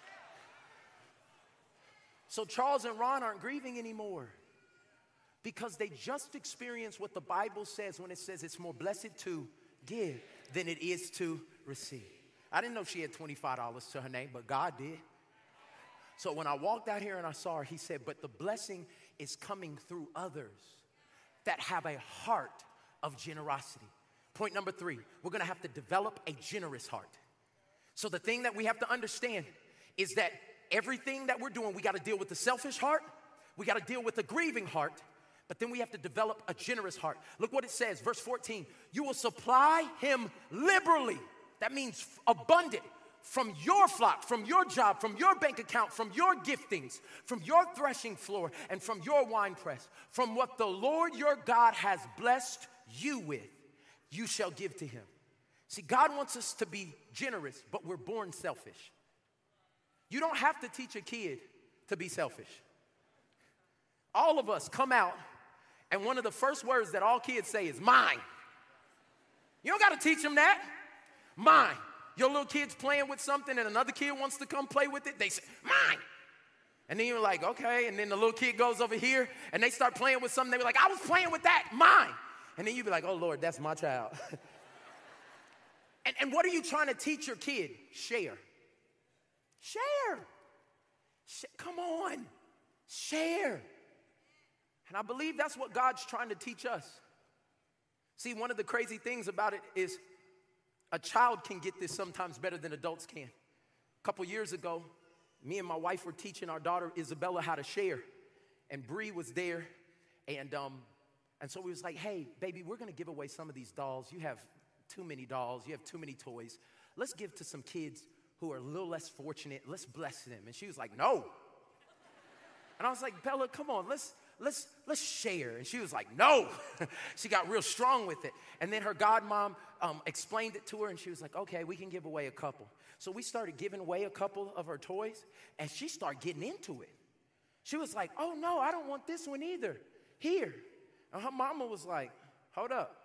So Charles and Ron aren't grieving anymore because they just experienced what the Bible says when it says it's more blessed to give than it is to receive. I didn't know she had twenty-five dollars to her name, but God did. So when I walked out here and I saw her, he said, but the blessing is coming through others that have a heart of generosity. Point number three, we're going to have to develop a generous heart. So the thing that we have to understand is that everything that we're doing, we got to deal with the selfish heart, we got to deal with the grieving heart, but then we have to develop a generous heart. Look what it says, verse fourteen, you will supply him liberally. That means abundant from your flock, from your job, from your bank account, from your giftings, from your threshing floor, and from your wine press, from what the Lord your God has blessed you with, you shall give to him. See, God wants us to be generous, but we're born selfish. You don't have to teach a kid to be selfish. All of us come out, and one of the first words that all kids say is mine. You don't got to teach them that. Mine. Your little kid's playing with something, and another kid wants to come play with it. They say, mine. And then you're like, okay. And then the little kid goes over here, and they start playing with something. They be like, I was playing with that. Mine. And then you be like, oh, Lord, that's my child. and, and what are you trying to teach your kid? Share. Share. Sh- Come on. Share. And I believe that's what God's trying to teach us. See, one of the crazy things about it is a child can get this sometimes better than adults can. A couple years ago, me and my wife were teaching our daughter Isabella how to share. And Bree was there. And um, and so we was like, hey, baby, we're going to give away some of these dolls. You have too many dolls. You have too many toys. Let's give to some kids who are a little less fortunate. Let's bless them. And she was like, no. And I was like, Bella, come on, let's let's let's share. And she was like, no. She got real strong with it. And then her godmom um, explained it to her, and she was like, okay, we can give away a couple. So we started giving away a couple of her toys, and she started getting into it. She was like, oh, no, I don't want this one either. Here. And her mama was like, hold up.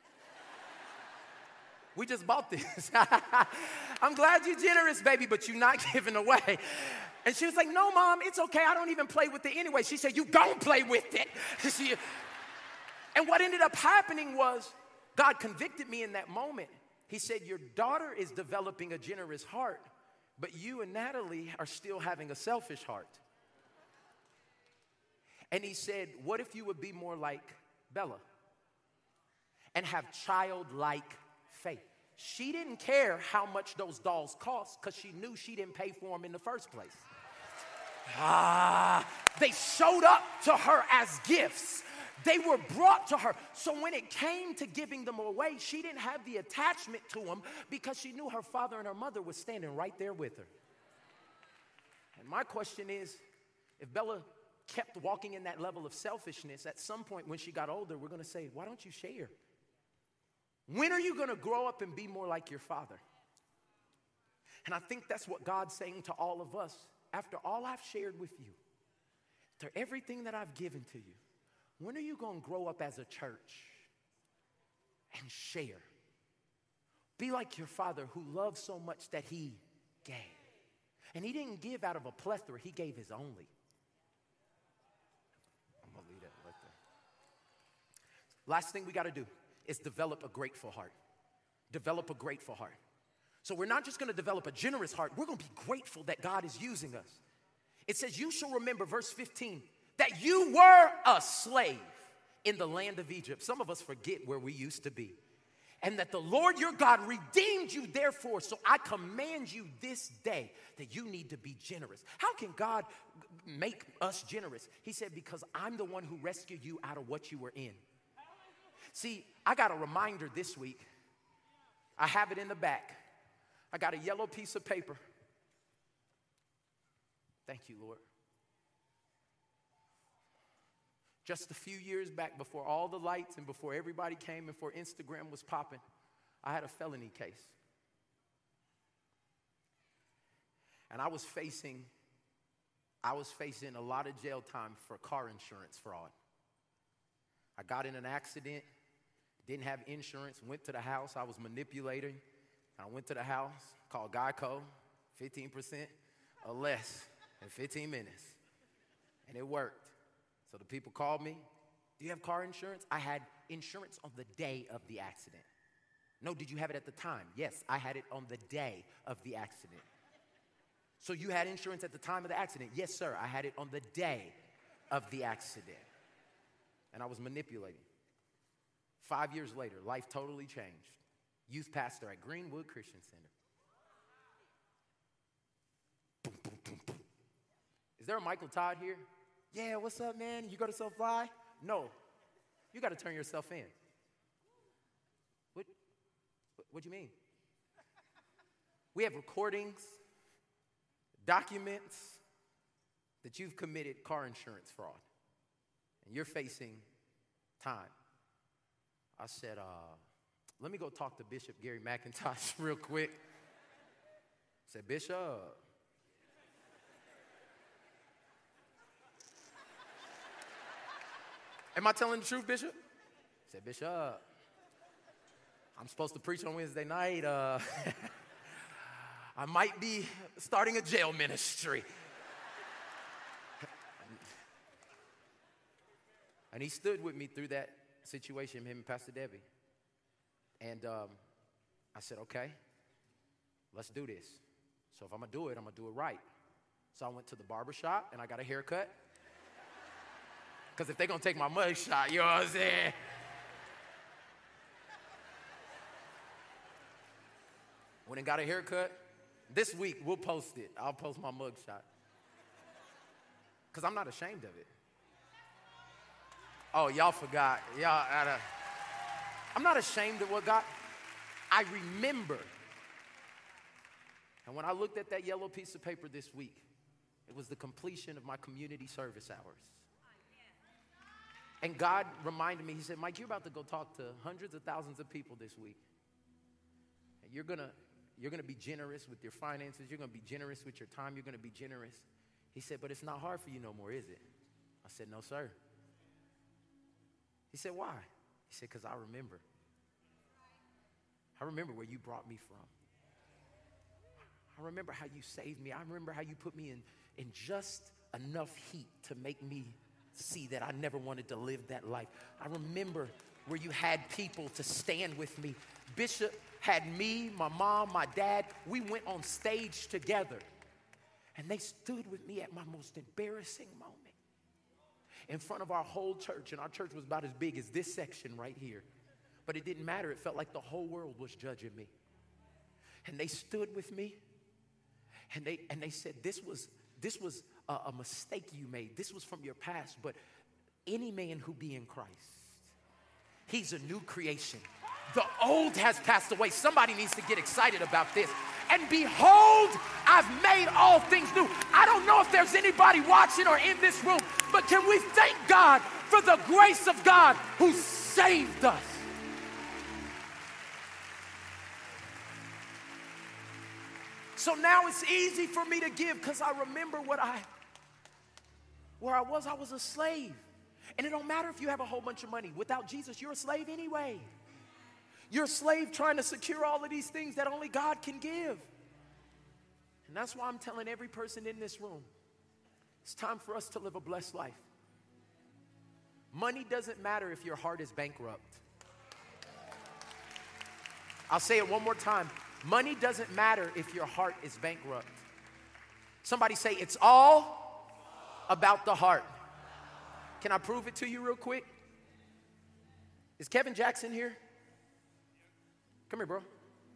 We just bought this. I'm glad you're generous, baby, but you're not giving away. And she was like, no, Mom, it's okay. I don't even play with it anyway. She said, you don't play with it. She, and what ended up happening was God convicted me in that moment. He said, your daughter is developing a generous heart, but you and Natalie are still having a selfish heart. And he said, what if you would be more like Bella and have childlike faith? She didn't care how much those dolls cost because she knew she didn't pay for them in the first place. Ah, they showed up to her as gifts. They were brought to her. So when it came to giving them away, she didn't have the attachment to them because she knew her father and her mother was standing right there with her. And my question is, if Bella kept walking in that level of selfishness, at some point when she got older, we're going to say, why don't you share? When are you going to grow up and be more like your father? And I think that's what God's saying to all of us. After all I've shared with you, after everything that I've given to you, when are you going to grow up as a church and share? Be like your father who loved so much that he gave. And he didn't give out of a plethora, he gave his only. I'm going to leave that right there. Last thing we got to do is develop a grateful heart. Develop a grateful heart. So we're not just going to develop a generous heart, we're going to be grateful that God is using us. It says, you shall remember, verse fifteen, that you were a slave in the land of Egypt. Some of us forget where we used to be. And that the Lord your God redeemed you therefore. So I command you this day that you need to be generous. How can God make us generous? He said, because I'm the one who rescued you out of what you were in. See, I got a reminder this week. I have it in the back. I got a yellow piece of paper. Thank you, Lord. Just a few years back, before all the lights and before everybody came and before Instagram was popping, I had a felony case. And I was facing, I was facing a lot of jail time for car insurance fraud. I got in an accident, didn't have insurance, went to the house. I was manipulating. I went to the house, called Geico, fifteen percent or less in fifteen minutes. And it worked. So the people called me, do you have car insurance? I had insurance on the day of the accident. No, did you have it at the time? Yes, I had it on the day of the accident. So you had insurance at the time of the accident? Yes, sir, I had it on the day of the accident. And I was manipulating. Five years later, life totally changed. Youth pastor at Greenwood Christian Center. Boom, boom, boom, boom. Is there a Michael Todd here? Yeah, what's up, man? You go to SoFly? No, you got to turn yourself in. What, what, what do you mean? We have recordings, documents that you've committed car insurance fraud, and you're facing time. I said, uh, let me go talk to Bishop Gary McIntosh real quick. I said, Bishop, am I telling the truth, Bishop? I said, Bishop, I'm supposed to preach on Wednesday night. Uh, I might be starting a jail ministry. And he stood with me through that situation, him and Pastor Debbie. And um, I said, okay, let's do this. So if I'm going to do it, I'm going to do it right. So I went to the barber shop and I got a haircut. Because if they're going to take my mug shot, you know what I'm saying? Went and got a haircut. This week, we'll post it. I'll post my mug shot. Because I'm not ashamed of it. Oh, y'all forgot. Y'all, uh, I'm not ashamed of what God, I remember. And when I looked at that yellow piece of paper this week, it was the completion of my community service hours. And God reminded me, he said, Mike, you're about to go talk to hundreds of thousands of people this week. And you're gonna, you're gonna be generous with your finances. You're gonna be generous with your time. You're gonna be generous. He said, but it's not hard for you no more, is it? I said, no, sir. He said, why? He said, because I remember. I remember where you brought me from. I remember how you saved me. I remember how you put me in, in just enough heat to make me see that I never wanted to live that life. I remember where you had people to stand with me. Bishop had me, my mom, my dad. We went on stage together. And they stood with me at my most embarrassing moment in front of our whole church. And our church was about as big as this section right here. But it didn't matter. It felt like the whole world was judging me. And they stood with me, and they and they said, this was this was a, a mistake you made. This was from your past, but any man who be in Christ, he's a new creation. The old has passed away. Somebody needs to get excited about this. And behold, I've made all things new. I don't know if there's anybody watching or in this room, but can we thank God for the grace of God who saved us? So now it's easy for me to give because I remember what I, where I was. I was a slave. And it don't matter if you have a whole bunch of money. Without Jesus, you're a slave anyway. You're a slave trying to secure all of these things that only God can give. And that's why I'm telling every person in this room, it's time for us to live a blessed life. Money doesn't matter if your heart is bankrupt. I'll say it one more time. Money doesn't matter if your heart is bankrupt. Somebody say, it's all about the heart. Can I prove it to you real quick? Is Kevin Jackson here? Come here, bro.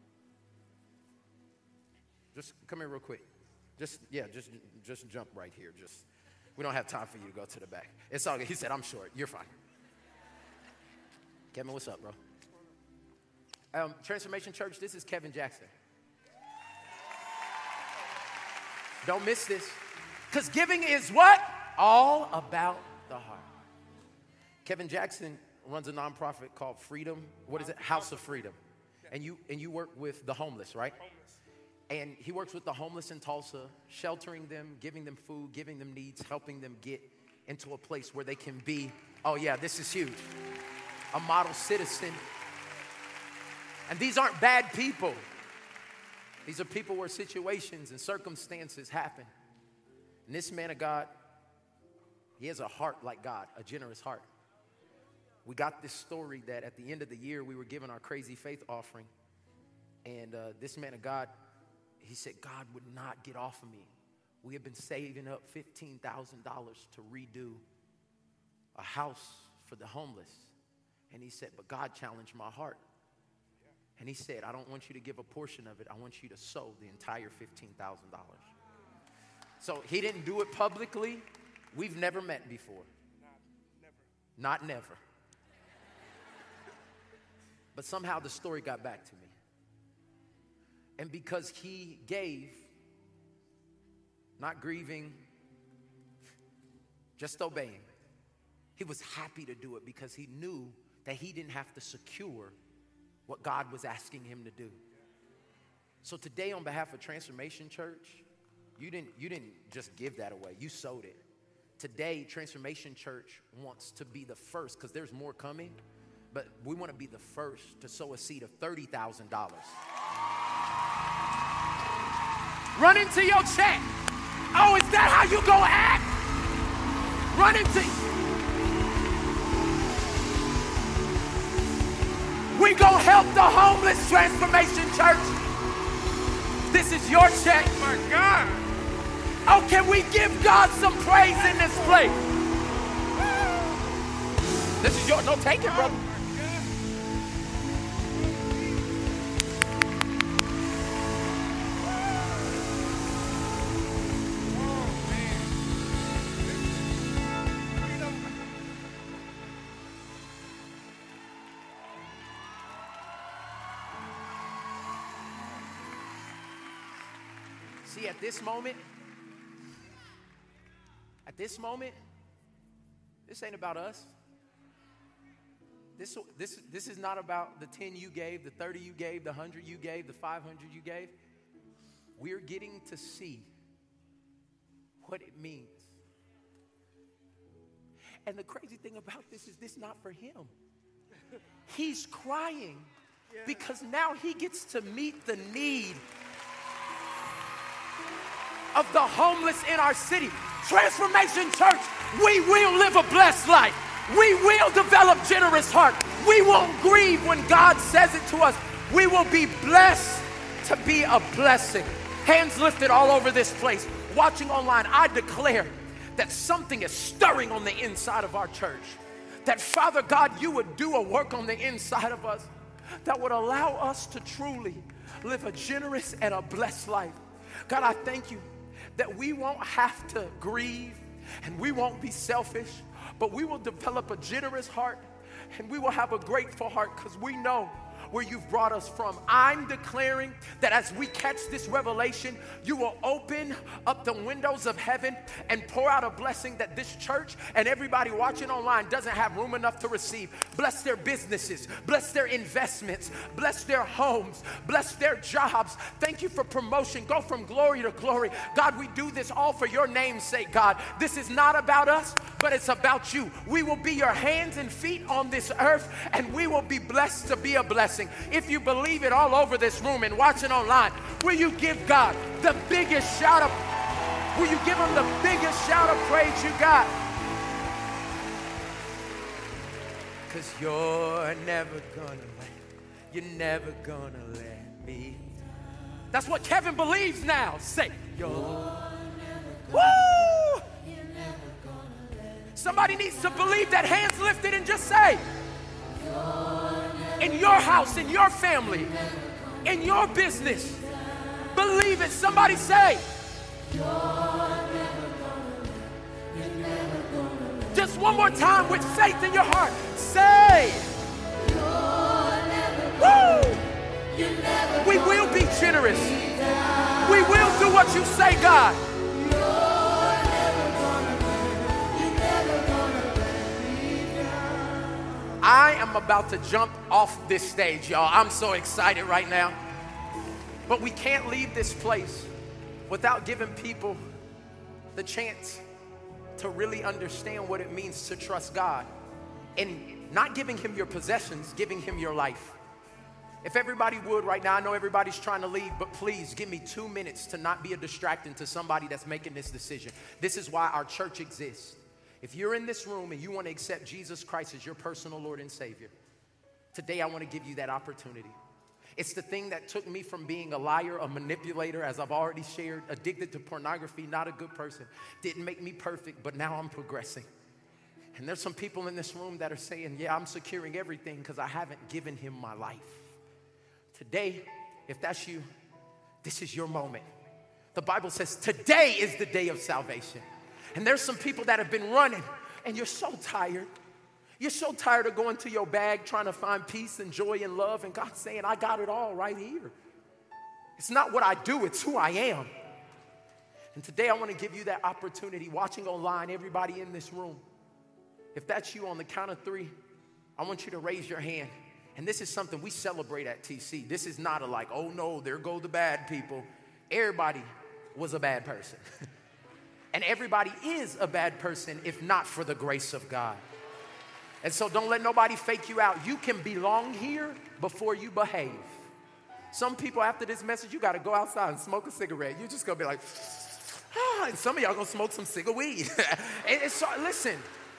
Just come here real quick. Just, yeah, just just jump right here. Just, we don't have time for you to go to the back. It's all good. He said, I'm short. You're fine. Kevin, what's up, bro? Um, Transformation Church, this is Kevin Jackson. Don't miss this. Because giving is what? All about the heart. Kevin Jackson runs a nonprofit called Freedom. What is it? House of Freedom. And you and you work with the homeless, right? And he works with the homeless in Tulsa, sheltering them, giving them food, giving them needs, helping them get into a place where they can be, oh yeah, this is huge, a model citizen. And these aren't bad people. These are people where situations and circumstances happen. And this man of God, he has a heart like God, a generous heart. We got this story that at the end of the year, we were giving our crazy faith offering. And uh, this man of God, he said, God would not get off of me. We have been saving up fifteen thousand dollars to redo a house for the homeless. And he said, but God challenged my heart. And he said, I don't want you to give a portion of it. I want you to sow the entire fifteen thousand dollars. So he didn't do it publicly. We've never met before. Not never. Not never. But somehow the story got back to me. And because he gave, not grieving, just obeying, he was happy to do it because he knew that he didn't have to secure what God was asking him to do. So today, on behalf of Transformation Church, you didn't, you didn't just give that away. You sowed it. Today, Transformation Church wants to be the first, because there's more coming, but we want to be the first to sow a seed of thirty thousand dollars. Run into your check. Oh, is that how you gonna act? Run into... We gonna help the homeless, Transformation Church. This is your check. Oh my God. Oh, can we give God some praise in this place? This is yours. No, take it, brother. See, at this moment, at this moment, this ain't about us. This, this, this is not about the ten you gave, the thirty you gave, the one hundred you gave, the five hundred you gave. We're getting to see what it means. And the crazy thing about this is this is not for him. He's crying because now he gets to meet the need of the homeless in our city. Transformation Church, we will live a blessed life. We will develop generous heart. We won't grieve when God says it to us. We will be blessed to be a blessing. Hands lifted all over this place. Watching online, I declare that something is stirring on the inside of our church. That, Father God, you would do a work on the inside of us that would allow us to truly live a generous and a blessed life. God, I thank you that we won't have to grieve and we won't be selfish, but we will develop a generous heart and we will have a grateful heart because we know where you've brought us from. I'm declaring that as we catch this revelation, you will open up the windows of heaven and pour out a blessing that this church and everybody watching online doesn't have room enough to receive. Bless their businesses, bless their investments, bless their homes, bless their jobs. Thank you for promotion. Go from glory to glory. God, we do this all for your name's sake, God. This is not about us, but it's about you. We will be your hands and feet on this earth, and we will be blessed to be a blessing. If you believe it all over this room and watching online, will you give God the biggest shout of, will you give him the biggest shout of praise you got? Because you're never gonna let, you're never gonna let me. That's what Kevin believes now. Say, you're, woo! Somebody needs to believe that. Hands lifted and just say, in your house, in your family, in your business, believe it. Somebody say, just one more time with faith in your heart. Say, woo! We will be generous. We will do what you say, God. I am about to jump off this stage, y'all. I'm so excited right now. But we can't leave this place without giving people the chance to really understand what it means to trust God. And not giving him your possessions, giving him your life. If everybody would right now, I know everybody's trying to leave, but please give me two minutes to not be a distraction to somebody that's making this decision. This is why our church exists. If you're in this room and you want to accept Jesus Christ as your personal Lord and Savior, today I want to give you that opportunity. It's the thing that took me from being a liar, a manipulator, as I've already shared, addicted to pornography, not a good person. Didn't make me perfect, but now I'm progressing. And there's some people in this room that are saying, yeah, I'm securing everything because I haven't given him my life. Today, if that's you, this is your moment. The Bible says today is the day of salvation. And there's some people that have been running, and you're so tired. You're so tired of going to your bag trying to find peace and joy and love, and God's saying, I got it all right here. It's not what I do, it's who I am. And today I want to give you that opportunity, watching online, everybody in this room. If that's you, on the count of three, I want you to raise your hand. And this is something we celebrate at T C. This is not a like, oh no, there go the bad people. Everybody was a bad person. And everybody is a bad person if not for the grace of God. And so don't let nobody fake you out. You can belong here before you behave. Some people after this message, you got to go outside and smoke a cigarette. You're just going to be like, ah, and some of y'all going to smoke some cigar weed. and, and so, listen,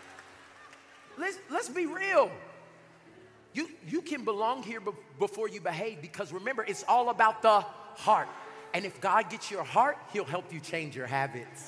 let's, let's be real. You, you can belong here be- before you behave, because remember, it's all about the heart. And if God gets your heart, he'll help you change your habits.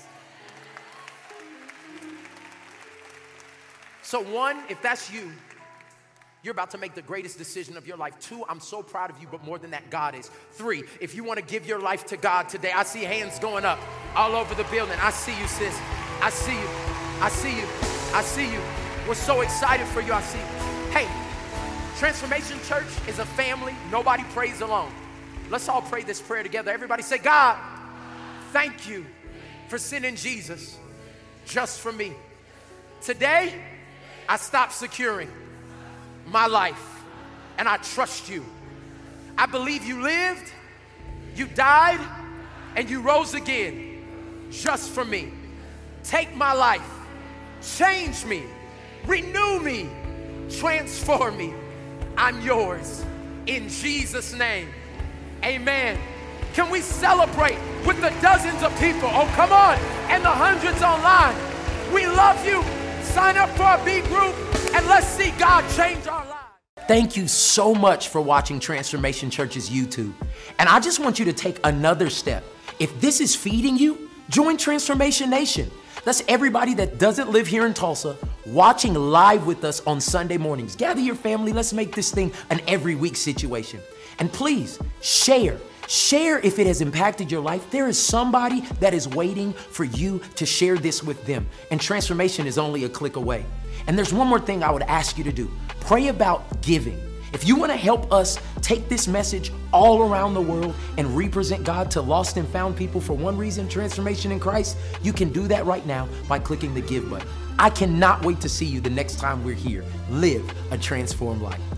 So one, if that's you, you're about to make the greatest decision of your life. Two, I'm so proud of you, but more than that, God is. Three, if you want to give your life to God today, I see hands going up all over the building. I see you, sis. I see you. I see you. I see you. We're so excited for you. I see you. Hey, Transformation Church is a family. Nobody prays alone. Let's all pray this prayer together. Everybody say, God, thank you for sending Jesus just for me. Today, I stopped securing my life, and I trust you. I believe you lived, you died, and you rose again just for me. Take my life, change me, renew me, transform me. I'm yours in Jesus' name. Amen. Can we celebrate with the dozens of people? Oh, come on. And the hundreds online. We love you. Sign up for a B group and let's see God change our lives. Thank you so much for watching Transformation Church's YouTube. And I just want you to take another step. If this is feeding you, join Transformation Nation. That's everybody that doesn't live here in Tulsa watching live with us on Sunday mornings. Gather your family. Let's make this thing an every week situation. And please share. Share if it has impacted your life. There is somebody that is waiting for you to share this with them. And transformation is only a click away. And there's one more thing I would ask you to do. Pray about giving. If you want to help us take this message all around the world and represent God to lost and found people for one reason, transformation in Christ, you can do that right now by clicking the Give button. I cannot wait to see you the next time we're here. Live a transformed life.